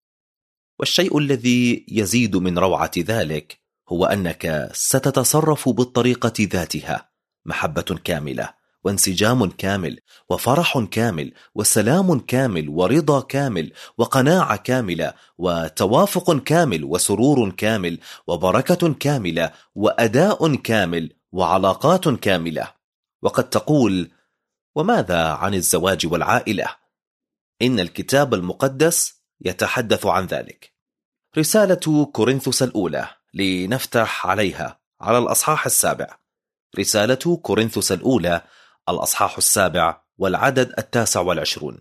Speaker 2: والشيء الذي يزيد من روعة ذلك هو أنك ستتصرف بالطريقة ذاتها، محبة كاملة وانسجام كامل وفرح كامل وسلام كامل ورضا كامل وقناعة كاملة وتوافق كامل وسرور كامل وبركة كاملة وأداء كامل وعلاقات كاملة. وقد تقول: وماذا عن الزواج والعائلة؟ إن الكتاب المقدس يتحدث عن ذلك. رسالة كورنثوس الأولى، لنفتح عليها على الأصحاح السابع. رسالة كورنثوس الأولى الأصحاح السابع والعدد التاسع والعشرون.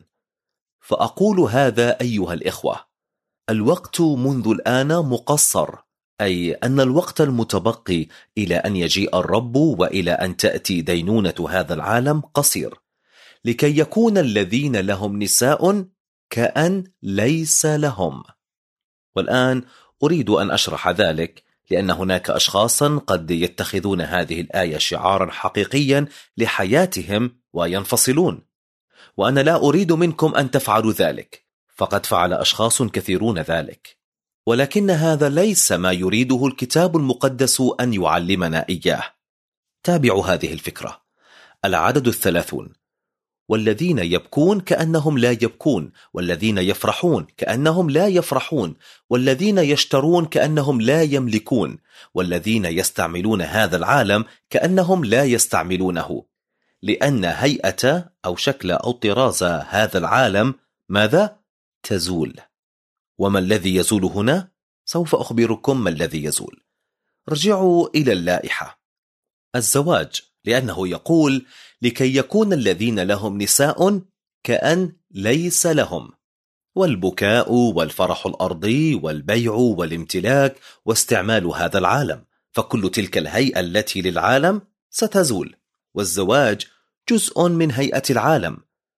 Speaker 2: فأقول هذا أيها الإخوة: الوقت منذ الآن مقصر، أي أن الوقت المتبقي إلى أن يجيء الرب وإلى أن تأتي دينونة هذا العالم قصير، لكي يكون الذين لهم نساء كأن ليس لهم. والآن أريد أن أشرح ذلك، لأن هناك أشخاصا قد يتخذون هذه الآية شعارا حقيقيا لحياتهم وينفصلون، وأنا لا أريد منكم أن تفعلوا ذلك، فقد فعل أشخاص كثيرون ذلك، ولكن هذا ليس ما يريده الكتاب المقدس أن يعلمنا إياه. تابعوا هذه الفكرة. العدد الثلاثون: والذين يبكون كأنهم لا يبكون، والذين يفرحون كأنهم لا يفرحون، والذين يشترون كأنهم لا يملكون، والذين يستعملون هذا العالم كأنهم لا يستعملونه، لأن هيئة أو شكل أو طراز هذا العالم ماذا؟ تزول. وما الذي يزول هنا؟ سوف أخبركم ما الذي يزول. رجعوا إلى اللائحة. الزواج، لأنه يقول: لكي يكون الذين لهم نساء كأن ليس لهم. والبكاء والفرح الأرضي والبيع والامتلاك واستعمال هذا العالم، فكل تلك الهيئة التي للعالم ستزول، والزواج جزء من هيئة العالم،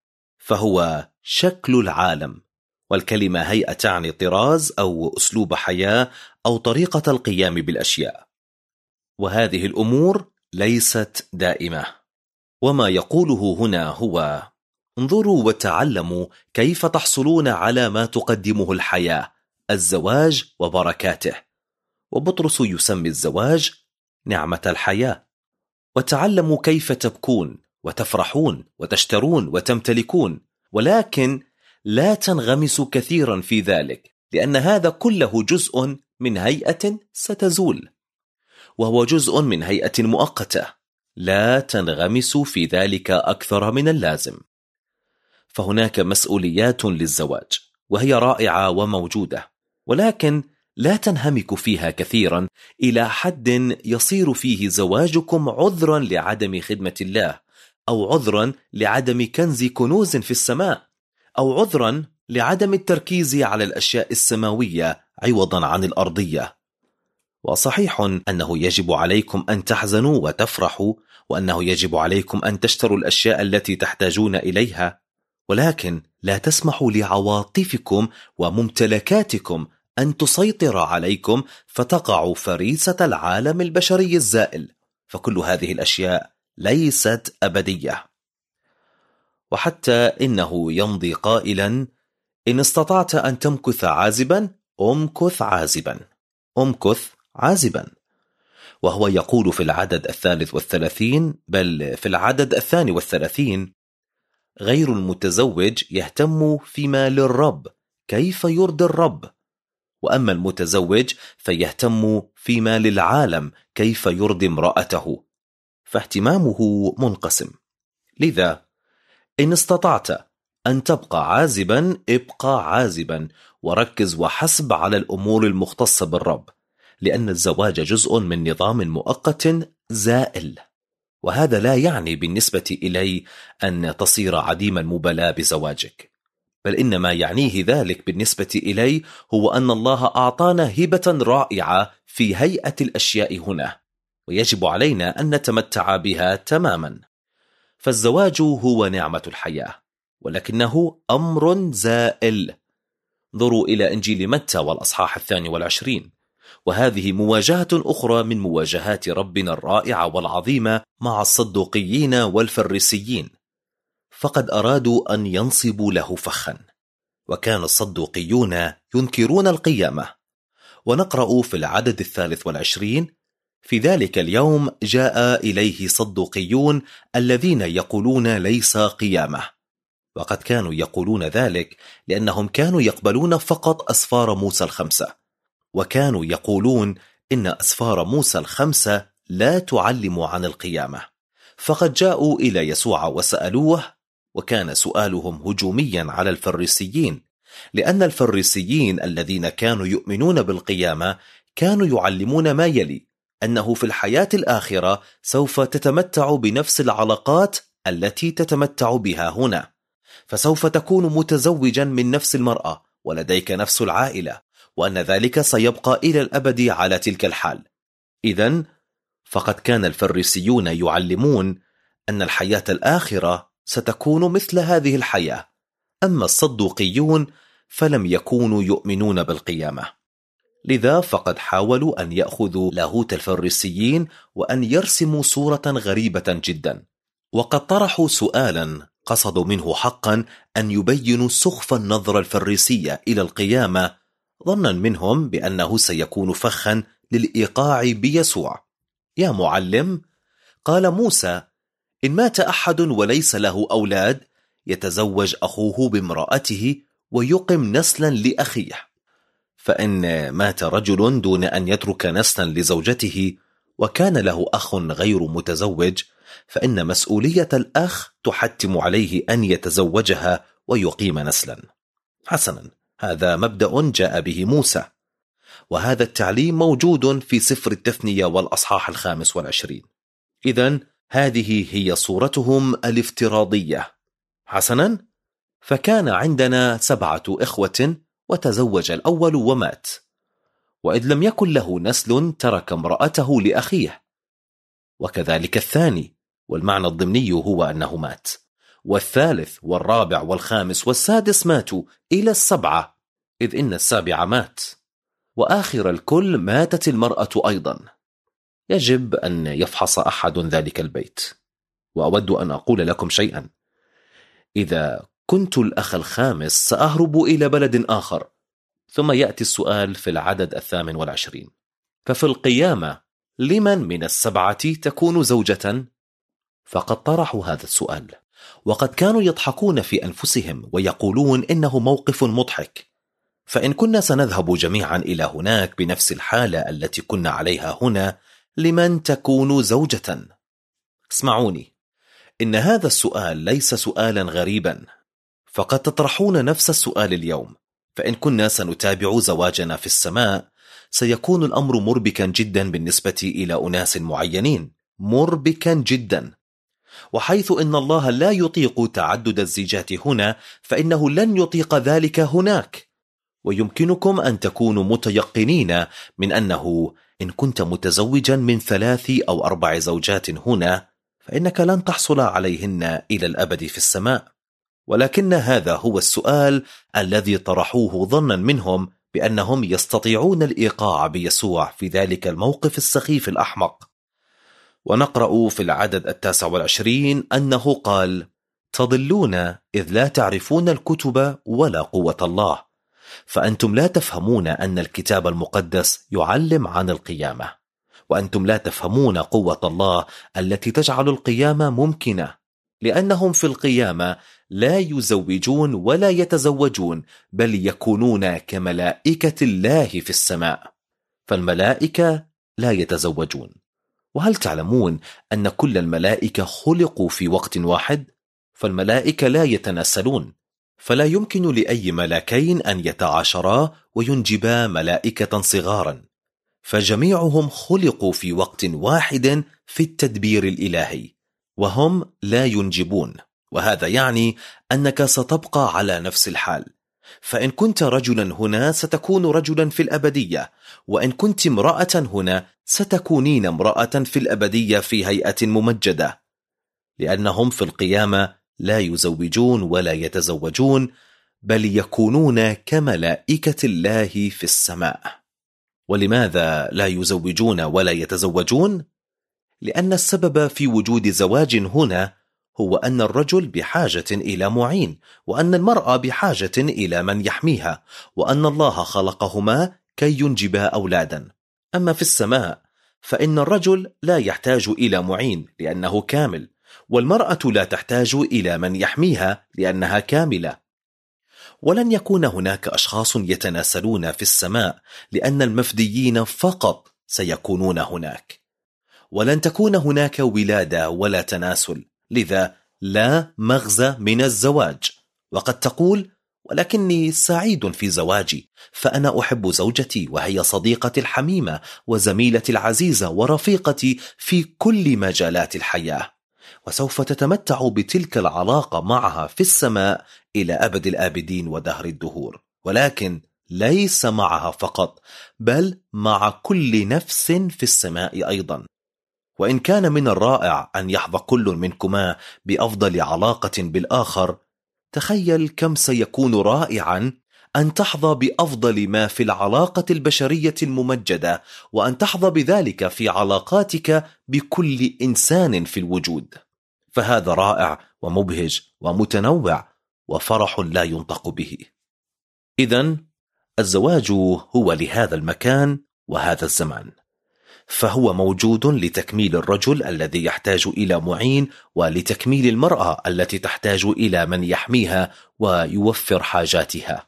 Speaker 2: فهو شكل العالم. والكلمة هيئة تعني طراز أو أسلوب حياة أو طريقة القيام بالأشياء، وهذه الأمور ليست دائمة. وما يقوله هنا هو: انظروا وتعلموا كيف تحصلون على ما تقدمه الحياة، الزواج وبركاته. وبطرس يسمي الزواج نعمة الحياة. وتعلموا كيف تبكون وتفرحون وتشترون وتمتلكون، ولكن لا تنغمسوا كثيرا في ذلك، لأن هذا كله جزء من هيئة ستزول، وهو جزء من هيئة مؤقتة. لا تنغمسوا في ذلك أكثر من اللازم. فهناك مسؤوليات للزواج، وهي رائعة وموجودة، ولكن لا تنهمك فيها كثيرا إلى حد يصير فيه زواجكم عذرا لعدم خدمة الله، أو عذرا لعدم كنز كنوز في السماء، أو عذرا لعدم التركيز على الأشياء السماوية عوضا عن الأرضية. وصحيح أنه يجب عليكم أن تحزنوا وتفرحوا، وأنه يجب عليكم أن تشتروا الأشياء التي تحتاجون إليها، ولكن لا تسمحوا لعواطفكم وممتلكاتكم أن تسيطر عليكم فتقعوا فريسة العالم البشري الزائل، فكل هذه الأشياء ليست أبدية. وحتى إنه يمضي قائلا: إن استطعت أن تمكث عازبا أمكث عازبا أمكث عازبا. وهو يقول في العدد الثالث والثلاثين، بل في العدد الثاني والثلاثين: غير المتزوج يهتم فيما للرب كيف يرضي الرب، وأما المتزوج فيهتم فيما للعالم كيف يرضي امرأته، فاهتمامه منقسم. لذا إن استطعت أن تبقى عازبا ابقى عازبا، وركز وحسب على الأمور المختصة بالرب، لأن الزواج جزء من نظام مؤقت زائل. وهذا لا يعني بالنسبة إلي أن تصير عديم المبالاة بزواجك، بل إنما يعنيه ذلك بالنسبة إلي هو أن الله أعطانا هبة رائعة في هيئة الأشياء هنا، ويجب علينا أن نتمتع بها تماما. فالزواج هو نعمة الحياة، ولكنه أمر زائل. انظروا إلى إنجيل متى والأصحاح الثاني والعشرين، وهذه مواجهة أخرى من مواجهات ربنا الرائعة والعظيمة مع الصدوقيين والفريسيين، فقد أرادوا أن ينصبوا له فخا، وكان الصدوقيون ينكرون القيامة. ونقرأ في العدد الثالث والعشرين: في ذلك اليوم جاء إليه صدوقيون الذين يقولون ليس قيامة. وقد كانوا يقولون ذلك لأنهم كانوا يقبلون فقط أسفار موسى الخمسة، وكانوا يقولون إن أسفار موسى الخمسة لا تعلم عن القيامة. فقد جاءوا إلى يسوع وسألوه، وكان سؤالهم هجوميا على الفريسيين، لأن الفريسيين الذين كانوا يؤمنون بالقيامة كانوا يعلمون ما يلي: أنه في الحياة الآخرة سوف تتمتع بنفس العلاقات التي تتمتع بها هنا، فسوف تكون متزوجا من نفس المرأة ولديك نفس العائلة، وأن ذلك سيبقى إلى الأبد على تلك الحال. إذن فقد كان الفريسيون يعلمون أن الحياة الآخرة ستكون مثل هذه الحياة، أما الصدوقيون فلم يكونوا يؤمنون بالقيامة. لذا فقد حاولوا أن يأخذوا لاهوت الفريسيين وأن يرسموا صورة غريبة جدا، وقد طرحوا سؤالا قصدوا منه حقا أن يبينوا سخف النظرة الفريسية إلى القيامة، ظنا منهم بأنه سيكون فخا للإيقاع بيسوع. يا معلم، قال موسى: إن مات أحد وليس له أولاد يتزوج أخوه بامرأته ويقم نسلا لأخيه، فإن مات رجل دون أن يترك نسلا لزوجته وكان له أخ غير متزوج، فإن مسؤولية الأخ تحتم عليه أن يتزوجها ويقيم نسلا. حسنا، هذا مبدأ جاء به موسى، وهذا التعليم موجود في سفر التثنية والأصحاح الخامس والعشرين. إذن هذه هي صورتهم الافتراضية. حسنا، فكان عندنا سبعة إخوة، وتزوج الأول ومات، وإذ لم يكن له نسل ترك امرأته لأخيه، وكذلك الثاني، والمعنى الضمني هو أنه مات، والثالث والرابع والخامس والسادس ماتوا إلى السبعة، إذ إن السابع مات، وآخر الكل ماتت المرأة أيضا. يجب أن يفحص أحد ذلك البيت. وأود أن أقول لكم شيئا: إذا كنت الأخ الخامس سأهرب إلى بلد آخر. ثم يأتي السؤال في العدد الثامن والعشرين: ففي القيامة لمن من السبعة تكون زوجة؟ فقد طرحوا هذا السؤال، وقد كانوا يضحكون في أنفسهم ويقولون إنه موقف مضحك. فإن كنا سنذهب جميعا إلى هناك بنفس الحالة التي كنا عليها هنا، لمن تكون زوجة؟ اسمعوني، إن هذا السؤال ليس سؤالا غريبا، فقد تطرحون نفس السؤال اليوم. فإن كنا سنتابع زواجنا في السماء، سيكون الأمر مربكا جدا بالنسبة إلى أناس معينين، مربكا جدا. وحيث إن الله لا يطيق تعدد الزيجات هنا، فإنه لن يطيق ذلك هناك. ويمكنكم أن تكونوا متيقنين من أنه إن كنت متزوجا من ثلاث أو أربع زوجات هنا، فإنك لن تحصل عليهن إلى الأبد في السماء. ولكن هذا هو السؤال الذي طرحوه ظنا منهم بأنهم يستطيعون الإيقاع بيسوع في ذلك الموقف السخيف الأحمق. ونقرأ في العدد التاسع والعشرين أنه قال: تضلون إذ لا تعرفون الكتب ولا قوة الله، فأنتم لا تفهمون أن الكتاب المقدس يعلم عن القيامة، وأنتم لا تفهمون قوة الله التي تجعل القيامة ممكنة، لأنهم في القيامة لا يزوجون ولا يتزوجون، بل يكونون كملائكة الله في السماء. فالملائكة لا يتزوجون. وهل تعلمون أن كل الملائكة خلقوا في وقت واحد؟ فالملائكة لا يتناسلون، فلا يمكن لأي ملاكين أن يتعاشرا وينجبا ملائكة صغارا، فجميعهم خلقوا في وقت واحد في التدبير الإلهي، وهم لا ينجبون. وهذا يعني أنك ستبقى على نفس الحال. فإن كنت رجلا هنا ستكون رجلا في الأبدية، وإن كنت امرأة هنا ستكونين امرأة في الأبدية في هيئة ممجدة، لأنهم في القيامة لا يزوجون ولا يتزوجون، بل يكونون كملائكة الله في السماء. ولماذا لا يزوجون ولا يتزوجون؟ لأن السبب في وجود زواج هنا هو أن الرجل بحاجة إلى معين، وأن المرأة بحاجة إلى من يحميها، وأن الله خلقهما كي ينجبا أولادا. أما في السماء فإن الرجل لا يحتاج إلى معين لأنه كامل، والمرأة لا تحتاج إلى من يحميها لأنها كاملة. ولن يكون هناك أشخاص يتناسلون في السماء، لأن المفديين فقط سيكونون هناك. ولن تكون هناك ولادة ولا تناسل، لذا لا مغزى من الزواج. وقد تقول: ولكني سعيد في زواجي، فأنا أحب زوجتي، وهي صديقتي الحميمة وزميلتي العزيزة ورفيقتي في كل مجالات الحياة، وسوف تتمتع بتلك العلاقة معها في السماء إلى أبد الآبدين ودهر الدهور. ولكن ليس معها فقط، بل مع كل نفس في السماء أيضا. وإن كان من الرائع أن يحظى كل منكما بأفضل علاقة بالآخر، تخيل كم سيكون رائعا أن تحظى بأفضل ما في العلاقة البشرية الممجدة، وأن تحظى بذلك في علاقاتك بكل إنسان في الوجود. فهذا رائع ومبهج ومتنوع وفرح لا ينطق به. إذن الزواج هو لهذا المكان وهذا الزمان، فهو موجود لتكميل الرجل الذي يحتاج إلى معين، ولتكميل المرأة التي تحتاج إلى من يحميها ويوفر حاجاتها.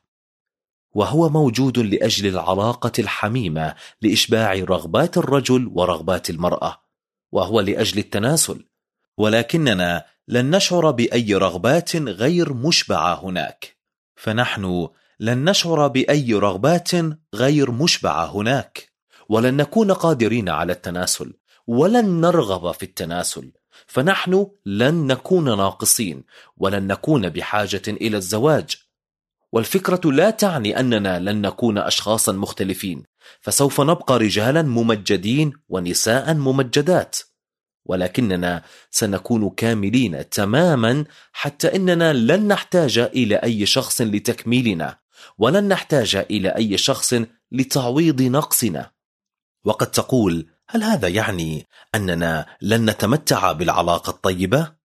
Speaker 2: وهو موجود لأجل العلاقة الحميمة لإشباع رغبات الرجل ورغبات المرأة، وهو لأجل التناسل. ولكننا لن نشعر بأي رغبات غير مشبعة هناك، فنحن لن نشعر بأي رغبات غير مشبعة هناك، ولن نكون قادرين على التناسل، ولن نرغب في التناسل، فنحن لن نكون ناقصين، ولن نكون بحاجة إلى الزواج. والفكرة لا تعني أننا لن نكون أشخاصا مختلفين، فسوف نبقى رجالا ممجدين ونساء ممجدات، ولكننا سنكون كاملين تماما، حتى إننا لن نحتاج إلى أي شخص لتكميلنا، ولن نحتاج إلى أي شخص لتعويض نقصنا. وقد تقول: هل هذا يعني أننا لن نتمتع بالعلاقة الطيبة؟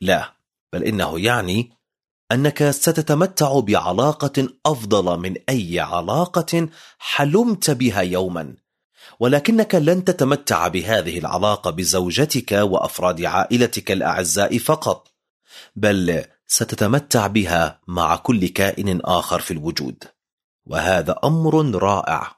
Speaker 2: لا، بل إنه يعني أنك ستتمتع بعلاقة أفضل من أي علاقة حلمت بها يوما، ولكنك لن تتمتع بهذه العلاقة بزوجتك وأفراد عائلتك الأعزاء فقط، بل ستتمتع بها مع كل كائن آخر في الوجود، وهذا أمر رائع.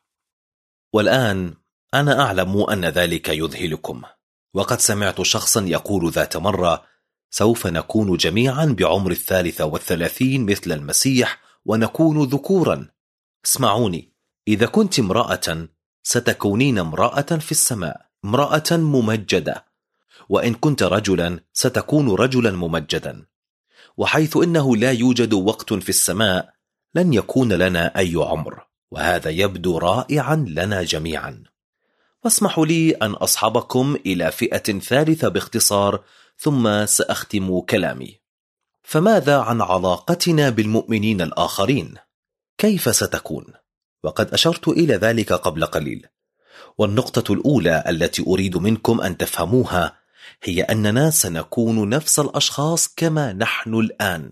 Speaker 2: والآن أنا أعلم أن ذلك يذهلكم، وقد سمعت شخصا يقول ذات مرة: سوف نكون جميعا بعمر الثالثة والثلاثين مثل المسيح ونكون ذكورا. اسمعوني، إذا كنت امرأة ستكونين امرأة في السماء، امرأة ممجدة، وإن كنت رجلا ستكون رجلا ممجدا. وحيث إنه لا يوجد وقت في السماء لن يكون لنا أي عمر، وهذا يبدو رائعا لنا جميعا. واسمحوا لي أن أصحبكم إلى فئة ثالثة باختصار، ثم سأختم كلامي. فماذا عن علاقتنا بالمؤمنين الآخرين؟ كيف ستكون؟ وقد أشرت إلى ذلك قبل قليل. والنقطة الأولى التي أريد منكم أن تفهموها هي أننا سنكون نفس الأشخاص كما نحن الآن.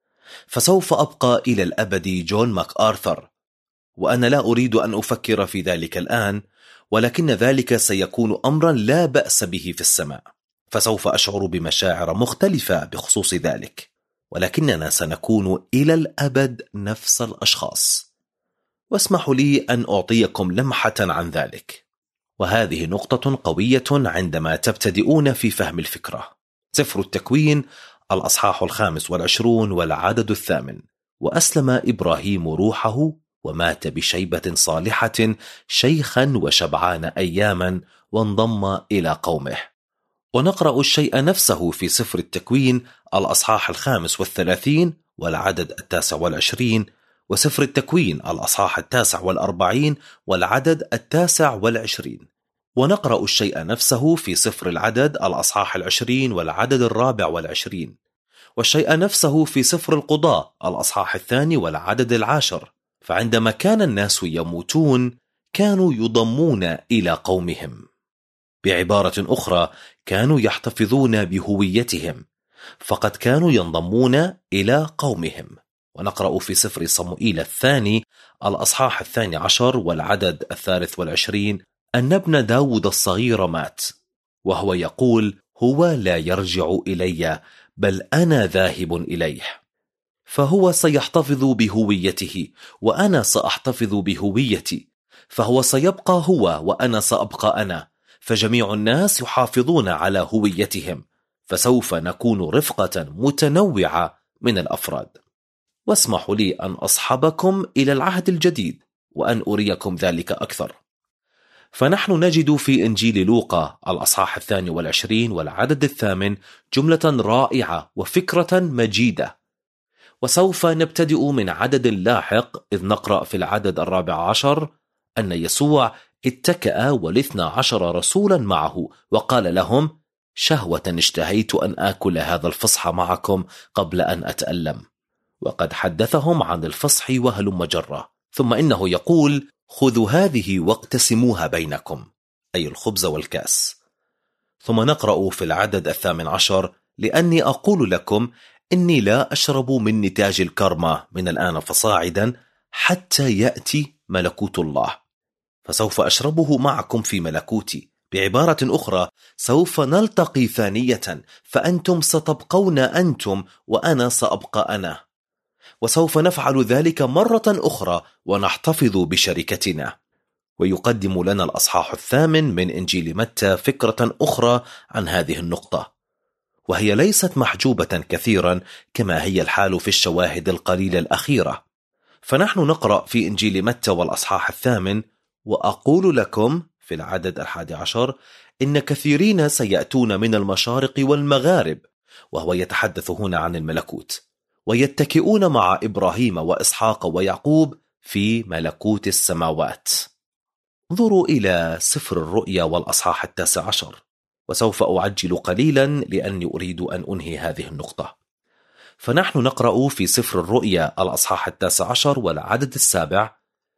Speaker 2: فسوف أبقى إلى الأبد جون ماك آرثر، وأنا لا أريد أن أفكر في ذلك الآن، ولكن ذلك سيكون أمرا لا بأس به في السماء، فسوف أشعر بمشاعر مختلفة بخصوص ذلك، ولكننا سنكون إلى الأبد نفس الأشخاص. واسمحوا لي أن أعطيكم لمحة عن ذلك، وهذه نقطة قوية عندما تبتدئون في فهم الفكرة. سفر التكوين الأصحاح الخامس والعشرون والعدد الثامن: وأسلم إبراهيم روحه ومات بشيبة صالحة شيخا وشبعان أياما، وانضم إلى قومه. ونقرأ الشيء نفسه في سفر التكوين الأصحاح الخامس والثلاثين والعدد التاسع والعشرين، وسفر التكوين الأصحاح التاسع والأربعين والعدد التاسع والعشرين. ونقرأ الشيء نفسه في سفر العدد الأصحاح العشرين والعدد الرابع والعشرين، والشيء نفسه في سفر القضاء الأصحاح الثاني والعدد العاشر. فعندما كان الناس يموتون كانوا يضمون إلى قومهم. بعبارة أخرى، كانوا يحتفظون بهويتهم، فقد كانوا ينضمون إلى قومهم. ونقرأ في سفر صموئيل الثاني الأصحاح الثاني عشر والعدد الثالث والعشرين أن ابن داود الصغير مات، وهو يقول: هو لا يرجع إلي بل أنا ذاهب إليه. فهو سيحتفظ بهويته وأنا سأحتفظ بهويتي، فهو سيبقى هو وأنا سأبقى أنا، فجميع الناس يحافظون على هويتهم، فسوف نكون رفقة متنوعة من الأفراد. واسمحوا لي أن أصحبكم إلى العهد الجديد وأن أريكم ذلك أكثر. فنحن نجد في إنجيل لوقا الأصحاح الثاني والعشرين والعدد الثامن جملة رائعة وفكرة مجيدة، وسوف نبتدئ من عدد لاحق، إذ نقرأ في العدد الرابع عشر أن يسوع اتكأ والاثنى عشر رسولا معه وقال لهم: شهوة اشتهيت أن آكل هذا الفصح معكم قبل أن أتألم. وقد حدثهم عن الفصح وهلم جرة. ثم إنه يقول: خذوا هذه واقتسموها بينكم، أي الخبز والكاس. ثم نقرأ في العدد الثامن عشر: لأني أقول لكم إني لا أشرب من نتاج الكرمة من الآن فصاعدا حتى يأتي ملكوت الله، فسوف أشربه معكم في ملكوتي. بعبارة أخرى، سوف نلتقي ثانية، فأنتم ستبقون أنتم وأنا سأبقى أنا، وسوف نفعل ذلك مرة أخرى ونحتفظ بشركتنا. ويقدم لنا الأصحاح الثامن من إنجيل متى فكرة أخرى عن هذه النقطة، وهي ليست محجوبة كثيرا كما هي الحال في الشواهد القليلة الأخيرة. فنحن نقرأ في إنجيل متى والأصحاح الثامن: وأقول لكم في العدد الحادي عشر إن كثيرين سيأتون من المشارق والمغارب، وهو يتحدث هنا عن الملكوت، ويتكئون مع إبراهيم وإسحاق ويعقوب في ملكوت السماوات. انظروا إلى سفر الرؤيا والأصحاح التاسع عشر، وسوف أعجل قليلا لأني أريد أن أنهي هذه النقطة. فنحن نقرأ في سفر الرؤيا الأصحاح التاسع عشر والعدد السابع: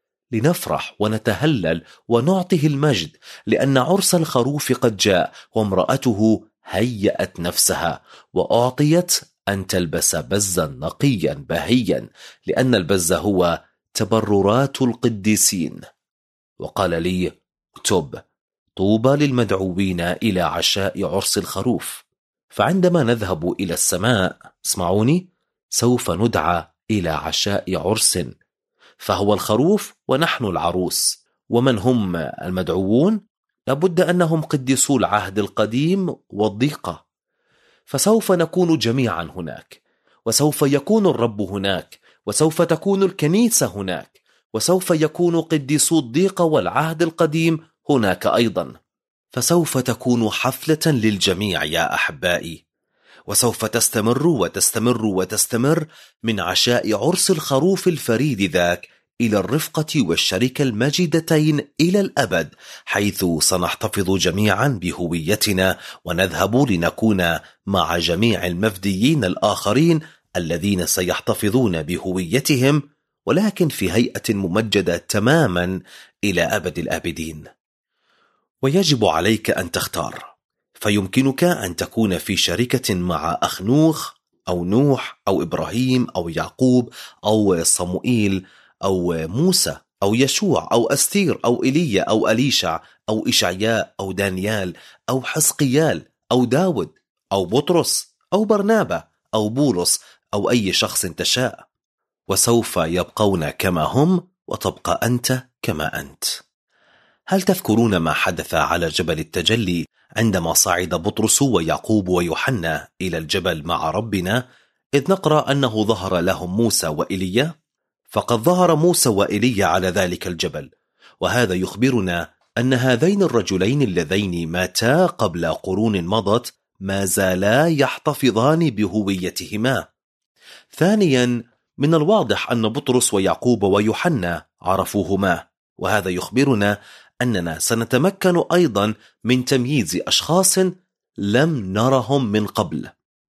Speaker 2: لنفرح ونتهلل ونعطه المجد، لأن عرس الخروف قد جاء وامرأته هيأت نفسها وأعطيت أن تلبس بزا نقيا بهيا، لأن البز هو تبررات القديسين. وقال لي: اكتب: طوبى للمدعوين إلى عشاء عرس الخروف. فعندما نذهب إلى السماء، اسمعوني، سوف ندعى إلى عشاء عرس، فهو الخروف ونحن العروس. ومن هم المدعوون؟ لابد أنهم قديسو العهد القديم والضيقة. فسوف نكون جميعا هناك، وسوف يكون الرب هناك، وسوف تكون الكنيسة هناك، وسوف يكون قديسو الضيقة والعهد القديم هناك أيضا. فسوف تكون حفلة للجميع يا أحبائي، وسوف تستمر وتستمر وتستمر من عشاء عرس الخروف الفريد ذاك إلى الرفقة والشركة المجيدتين إلى الأبد، حيث سنحتفظ جميعا بهويتنا ونذهب لنكون مع جميع المفديين الآخرين الذين سيحتفظون بهويتهم، ولكن في هيئة ممجدة تماما إلى أبد الآبدين. ويجب عليك أن تختار، فيمكنك أن تكون في شركة مع أخنوخ أو نوح أو إبراهيم أو يعقوب أو صموئيل أو موسى أو يشوع أو أستير أو إيليا أو أليشع أو إشعياء أو دانيال أو حزقيال أو داود أو بطرس أو برنابا أو بولس أو أي شخص تشاء، وسوف يبقون كما هم وتبقى أنت كما أنت. هل تذكرون ما حدث على جبل التجلي عندما صعد بطرس ويعقوب ويوحنا إلى الجبل مع ربنا، إذ نقرأ أنه ظهر لهم موسى وإيليا؟ فقد ظهر موسى وإيليا على ذلك الجبل، وهذا يخبرنا أن هذين الرجلين اللذين ماتا قبل قرون مضت ما زالا يحتفظان بهويتهما. ثانيا، من الواضح أن بطرس ويعقوب ويوحنا عرفوهما، وهذا يخبرنا أننا سنتمكن أيضا من تمييز أشخاص لم نرهم من قبل.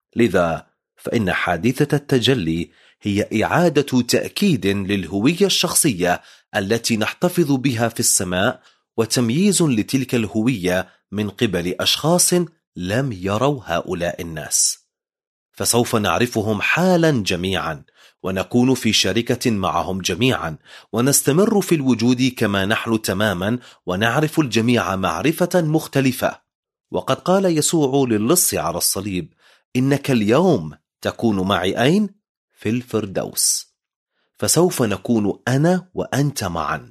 Speaker 2: لذا فإن حادثة التجلي هي إعادة تأكيد للهوية الشخصية التي نحتفظ بها في السماء، وتمييز لتلك الهوية من قبل أشخاص لم يروا هؤلاء الناس، فسوف نعرفهم حالا جميعا، ونكون في شركة معهم جميعا، ونستمر في الوجود كما نحن تماما، ونعرف الجميع معرفة مختلفة. وقد قال يسوع للص على الصليب: إنك اليوم تكون معي أين؟ في الفردوس. فسوف نكون أنا وأنت معا،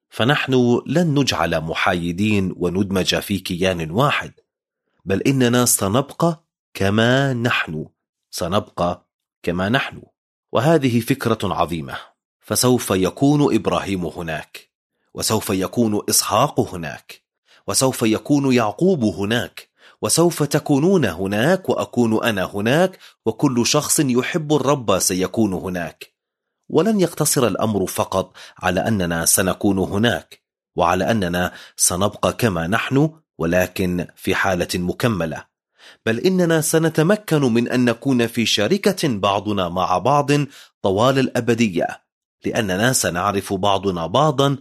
Speaker 2: فنحن لن نجعل محايدين وندمج في كيان واحد، بل إننا سنبقى كما نحن، سنبقى كما نحن. وهذه فكرة عظيمة، فسوف يكون إبراهيم هناك، وسوف يكون إسحاق هناك، وسوف يكون يعقوب هناك، وسوف تكونون هناك، وأكون أنا هناك، وكل شخص يحب الرب سيكون هناك. ولن يقتصر الأمر فقط على أننا سنكون هناك وعلى أننا سنبقى كما نحن، ولكن في حالة مكملة، بل إننا سنتمكن من أن نكون في شركة بعضنا مع بعض طوال الأبدية، لأننا سنعرف بعضنا بعضا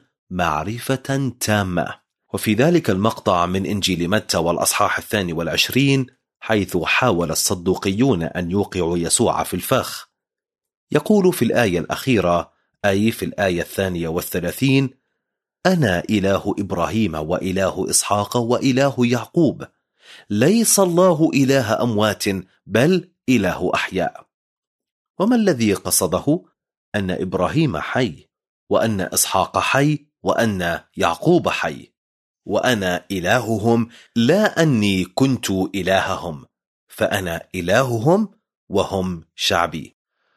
Speaker 2: معرفة تامة. وفي ذلك المقطع من إنجيل متى والأصحاح الثاني والعشرين، حيث حاول الصدوقيون أن يوقعوا يسوع في الفخ، يقول في الآية الأخيرة، أي في الآية الثانية والثلاثين: أنا إله إبراهيم وإله إسحاق وإله يعقوب، ليس الله إله أموات بل إله أحياء. وما الذي قصده؟ أن إبراهيم حي، وأن إسحاق حي، وأن يعقوب حي، وأنا إلههم، لا أني كنت إلههم، فأنا إلههم وهم شعبي.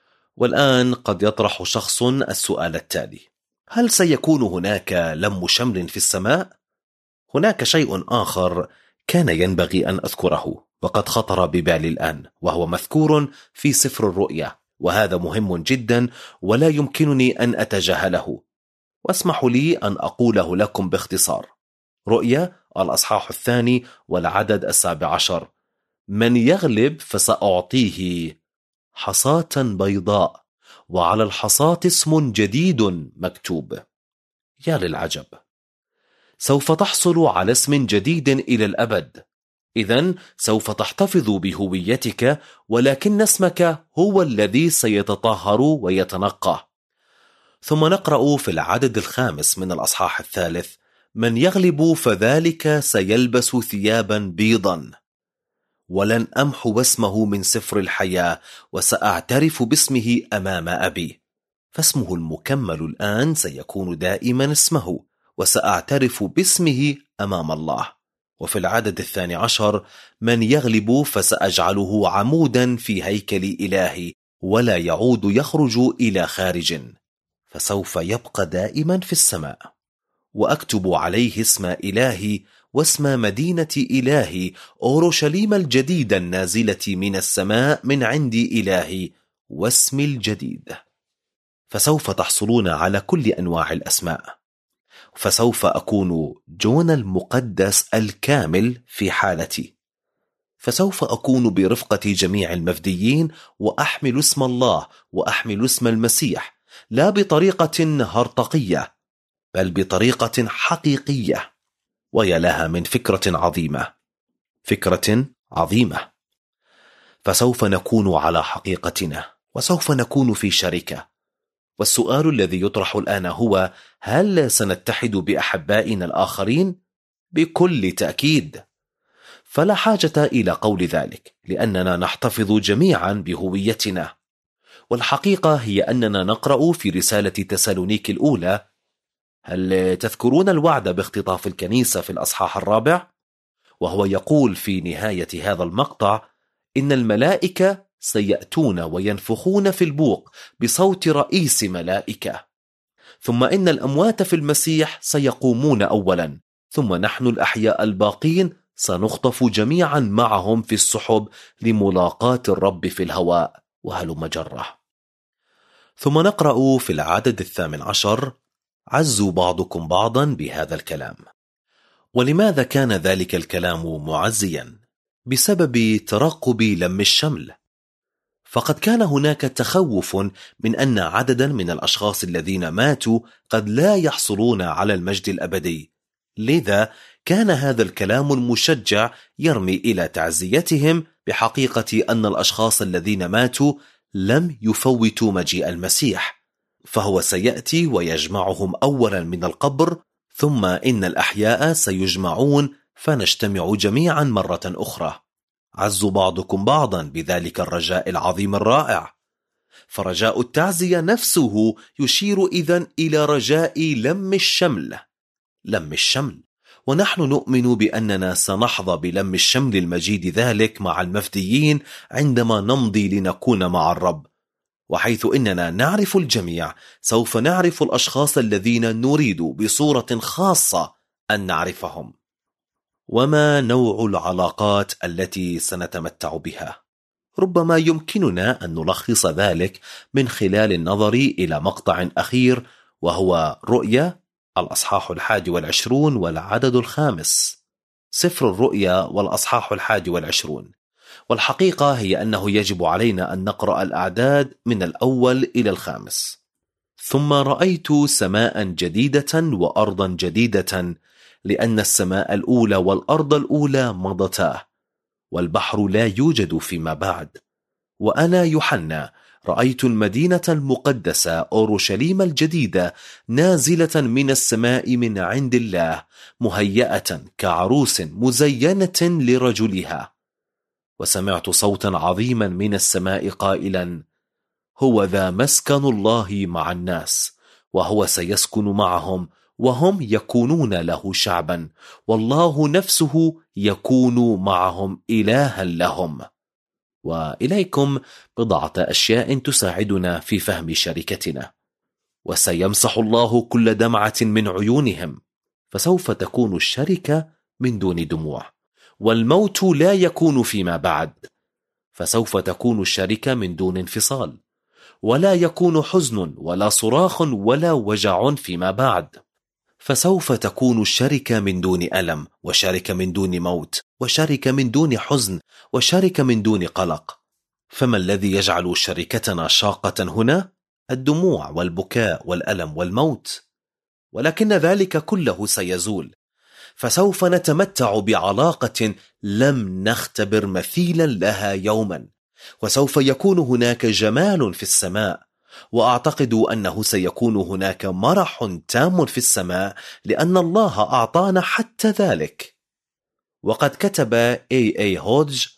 Speaker 2: والآن قد يطرح شخص السؤال التالي: هل سيكون هناك لم شمل في السماء؟ هناك شيء آخر كان ينبغي أن أذكره، وقد خطر ببالي الآن، وهو مذكور في سفر الرؤيا، وهذا مهم جدا ولا يمكنني أن أتجاهله، واسمحوا لي أن أقوله لكم باختصار. رؤيا الأصحاح الثاني والعدد السابع عشر: من يغلب فسأعطيه حصاة بيضاء، وعلى الحصاة اسم جديد مكتوب. يا للعجب، سوف تحصل على اسم جديد إلى الأبد، إذن سوف تحتفظ بهويتك، ولكن اسمك هو الذي سيتطهر ويتنقى. ثم نقرأ في العدد الخامس من الأصحاح الثالث: من يغلب فذلك سيلبس ثيابا بيضا، ولن أمحو اسمه من سفر الحياة، وسأعترف باسمه أمام أبي. فاسمه المكمل الآن سيكون دائما اسمه، وسأعترف باسمه أمام الله. وفي العدد الثاني عشر: من يغلب فسأجعله عمودا في هيكل إلهي، ولا يعود يخرج إلى خارج، فسوف يبقى دائما في السماء. وأكتب عليه اسم إلهي واسم مدينة إلهي أورشليم الجديدة النازلة من السماء من عند إلهي، واسم الجديد. فسوف تحصلون على كل أنواع الأسماء. فسوف أكون جون المقدس الكامل في حالتي، فسوف أكون برفقة جميع المفديين، وأحمل اسم الله وأحمل اسم المسيح، لا بطريقة هرطقية بل بطريقة حقيقية. ويا لها من فكرة عظيمة، فكرة عظيمة. فسوف نكون على حقيقتنا، وسوف نكون في شركة. والسؤال الذي يطرح الآن هو: هل سنتحد بأحبائنا الآخرين؟ بكل تأكيد، فلا حاجة إلى قول ذلك، لأننا نحتفظ جميعا بهويتنا. والحقيقة هي أننا نقرأ في رسالة تسالونيك الأولى: هل تذكرون الوعد باختطاف الكنيسة في الأصحاح الرابع؟ وهو يقول في نهاية هذا المقطع: إن الملائكة سيأتون وينفخون في البوق بصوت رئيس ملائكة، ثم إن الأموات في المسيح سيقومون أولا، ثم نحن الأحياء الباقين سنخطف جميعا معهم في السحب لملاقاة الرب في الهواء، وهلم جرة. ثم نقرأ في العدد الثامن عشر: عزوا بعضكم بعضا بهذا الكلام. ولماذا كان ذلك الكلام معزيا؟ بسبب ترقب لم الشمل. فقد كان هناك تخوف من أن عددا من الأشخاص الذين ماتوا قد لا يحصلون على المجد الأبدي، لذا كان هذا الكلام المشجع يرمي إلى تعزيتهم بحقيقة أن الأشخاص الذين ماتوا لم يفوتوا مجيء المسيح، فهو سيأتي ويجمعهم أولا من القبر، ثم إن الأحياء سيجمعون فنجتمع جميعا مرة أخرى. عزوا بعضكم بعضا بذلك الرجاء العظيم الرائع. فرجاء التعزية نفسه يشير إذن إلى رجاء لم الشمل. لم الشمل، ونحن نؤمن بأننا سنحظى بلم الشمل المجيد ذلك مع المفديين عندما نمضي لنكون مع الرب. وحيث إننا نعرف الجميع، سوف نعرف الأشخاص الذين نريد بصورة خاصة أن نعرفهم. وما نوع العلاقات التي سنتمتع بها؟ ربما يمكننا أن نلخص ذلك من خلال النظر إلى مقطع أخير، وهو رؤيا الأصحاح الحادي والعشرون والعدد الخامس. سفر الرؤيا والأصحاح الحادي والعشرون. والحقيقة هي أنه يجب علينا أن نقرأ الأعداد من الأول إلى الخامس. ثم رأيت سماء جديدة وأرضا جديدة، لأن السماء الأولى والأرض الأولى مضتا، والبحر لا يوجد فيما بعد. وأنا يوحنا رأيت المدينة المقدسة أورشليم الجديدة نازلة من السماء من عند الله، مهيئة كعروس مزينة لرجلها. وسمعت صوتا عظيما من السماء قائلا: هو ذا مسكن الله مع الناس، وهو سيسكن معهم، وهم يكونون له شعبا، والله نفسه يكون معهم إلها لهم. وإليكم بضعة أشياء تساعدنا في فهم شركتنا. وسيمسح الله كل دمعة من عيونهم، فسوف تكون الشركة من دون دموع، والموت لا يكون فيما بعد، فسوف تكون الشركة من دون انفصال، ولا يكون حزن ولا صراخ ولا وجع فيما بعد، فسوف تكون الشركة من دون ألم، وشركة من دون موت، وشركة من دون حزن، وشركة من دون قلق. فما الذي يجعل شركتنا شاقة هنا؟ الدموع والبكاء والألم والموت، ولكن ذلك كله سيزول، فسوف نتمتع بعلاقة لم نختبر مثيلا لها يوما، وسوف يكون هناك جمال في السماء، وأعتقد أنه سيكون هناك مرح تام في السماء لأن الله أعطانا حتى ذلك. وقد كتب إي إي هودج: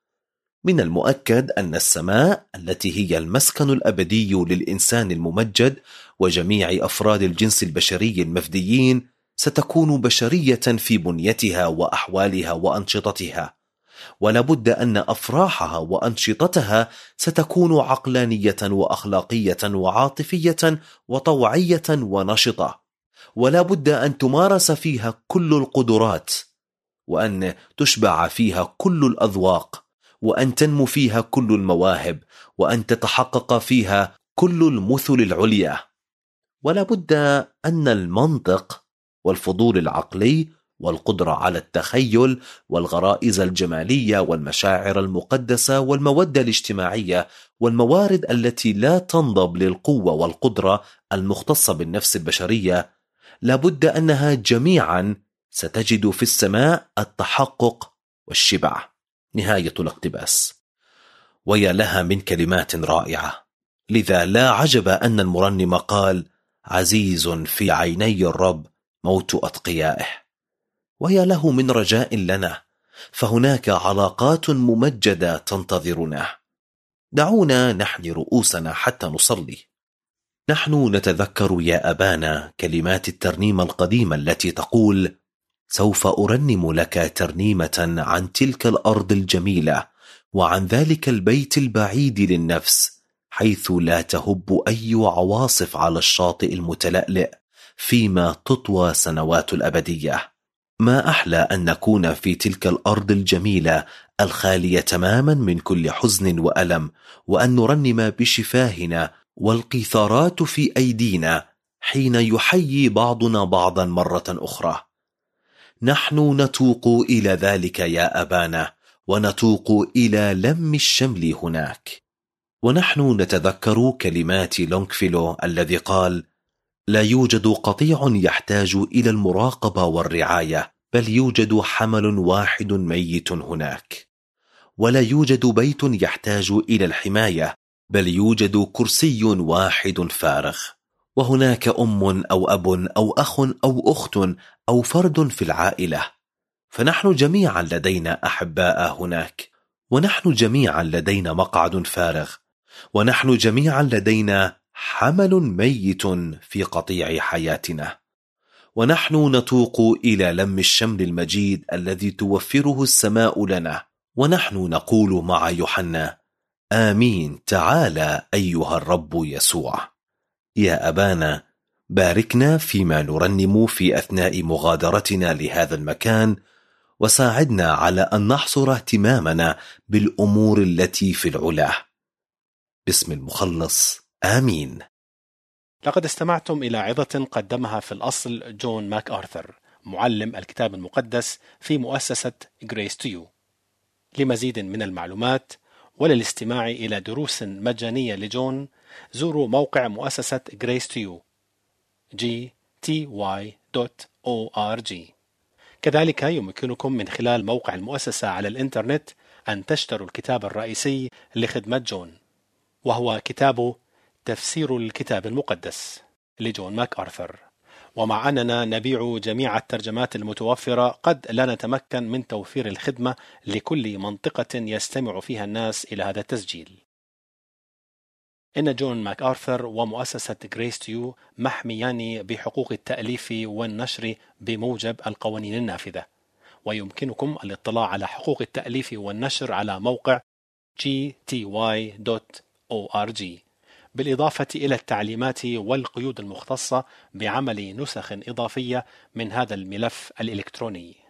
Speaker 2: من المؤكد أن السماء التي هي المسكن الأبدي للإنسان الممجد وجميع أفراد الجنس البشري المفديين ستكون بشرية في بنيتها وأحوالها وأنشطتها، ولابد أن أفراحها وأنشطتها ستكون عقلانية وأخلاقية وعاطفية وطوعية ونشطة، ولابد أن تمارس فيها كل القدرات، وأن تشبع فيها كل الأذواق، وأن تنمو فيها كل المواهب، وأن تتحقق فيها كل المثل العليا. ولابد أن المنطق والفضول العقلي والقدرة على التخيل والغرائز الجمالية والمشاعر المقدسة والمودة الاجتماعية والموارد التي لا تنضب للقوة والقدرة المختصة بالنفس البشرية، لابد أنها جميعا ستجد في السماء التحقق والشبع. نهاية الاقتباس. ويا لها من كلمات رائعة، لذا لا عجب أن المرنم قال: عزيز في عيني الرب موت أتقيائه. ويا له من رجاء لنا، فهناك علاقات ممجدة تنتظرنا. دعونا نحني رؤوسنا حتى نصلي. نحن نتذكر يا أبانا كلمات الترنيمة القديمة التي تقول: سوف أرنم لك ترنيمة عن تلك الأرض الجميلة وعن ذلك البيت البعيد للنفس، حيث لا تهب أي عواصف على الشاطئ المتلألئ فيما تطوى سنوات الأبدية. ما أحلى أن نكون في تلك الأرض الجميلة الخالية تماما من كل حزن وألم، وأن نرنم بشفاهنا والقيثارات في أيدينا حين يحيي بعضنا بعضا مرة أخرى. نحن نتوق إلى ذلك يا أبانا، ونتوق إلى لم الشمل هناك. ونحن نتذكر كلمات لونغفيلو الذي قال: لا يوجد قطيع يحتاج إلى المراقبة والرعاية، بل يوجد حمل واحد ميت هناك. ولا يوجد بيت يحتاج إلى الحماية، بل يوجد كرسي واحد فارغ. وهناك أم أو أب أو أخ أو أخت أو فرد في العائلة، فنحن جميعا لدينا أحباء هناك، ونحن جميعا لدينا مقعد فارغ، ونحن جميعا لدينا حمل ميت في قطيع حياتنا. ونحن نتوق إلى لم الشمل المجيد الذي توفره السماء لنا، ونحن نقول مع يوحنا: آمين تعالى أيها الرب يسوع. يا أبانا، باركنا فيما نرنم في أثناء مغادرتنا لهذا المكان، وساعدنا على أن نحصر اهتمامنا بالأمور التي في العلا. باسم المخلص، آمين.
Speaker 1: لقد استمعتم إلى عظة قدمها في الأصل جون ماك آرثر، معلم الكتاب المقدس في مؤسسة Grace to You. لمزيد من المعلومات وللاستماع إلى دروس مجانية لجون، زوروا موقع مؤسسة Grace to You جي تي واي دوت أو آر جي. كذلك يمكنكم من خلال موقع المؤسسة على الإنترنت أن تشتروا الكتاب الرئيسي لخدمة جون، وهو كتاب تفسير الكتاب المقدس لجون ماك آرثر. ومع أننا نبيع جميع الترجمات المتوفرة، قد لا نتمكن من توفير الخدمة لكل منطقة يستمع فيها الناس إلى هذا التسجيل. إن جون ماك آرثر ومؤسسة Grace to You محميان بحقوق التأليف والنشر بموجب القوانين النافذة، ويمكنكم الاطلاع على حقوق التأليف والنشر على موقع جي تي واي دوت أو آر جي، بالإضافة إلى التعليمات والقيود المختصة بعمل نسخ إضافية من هذا الملف الإلكتروني.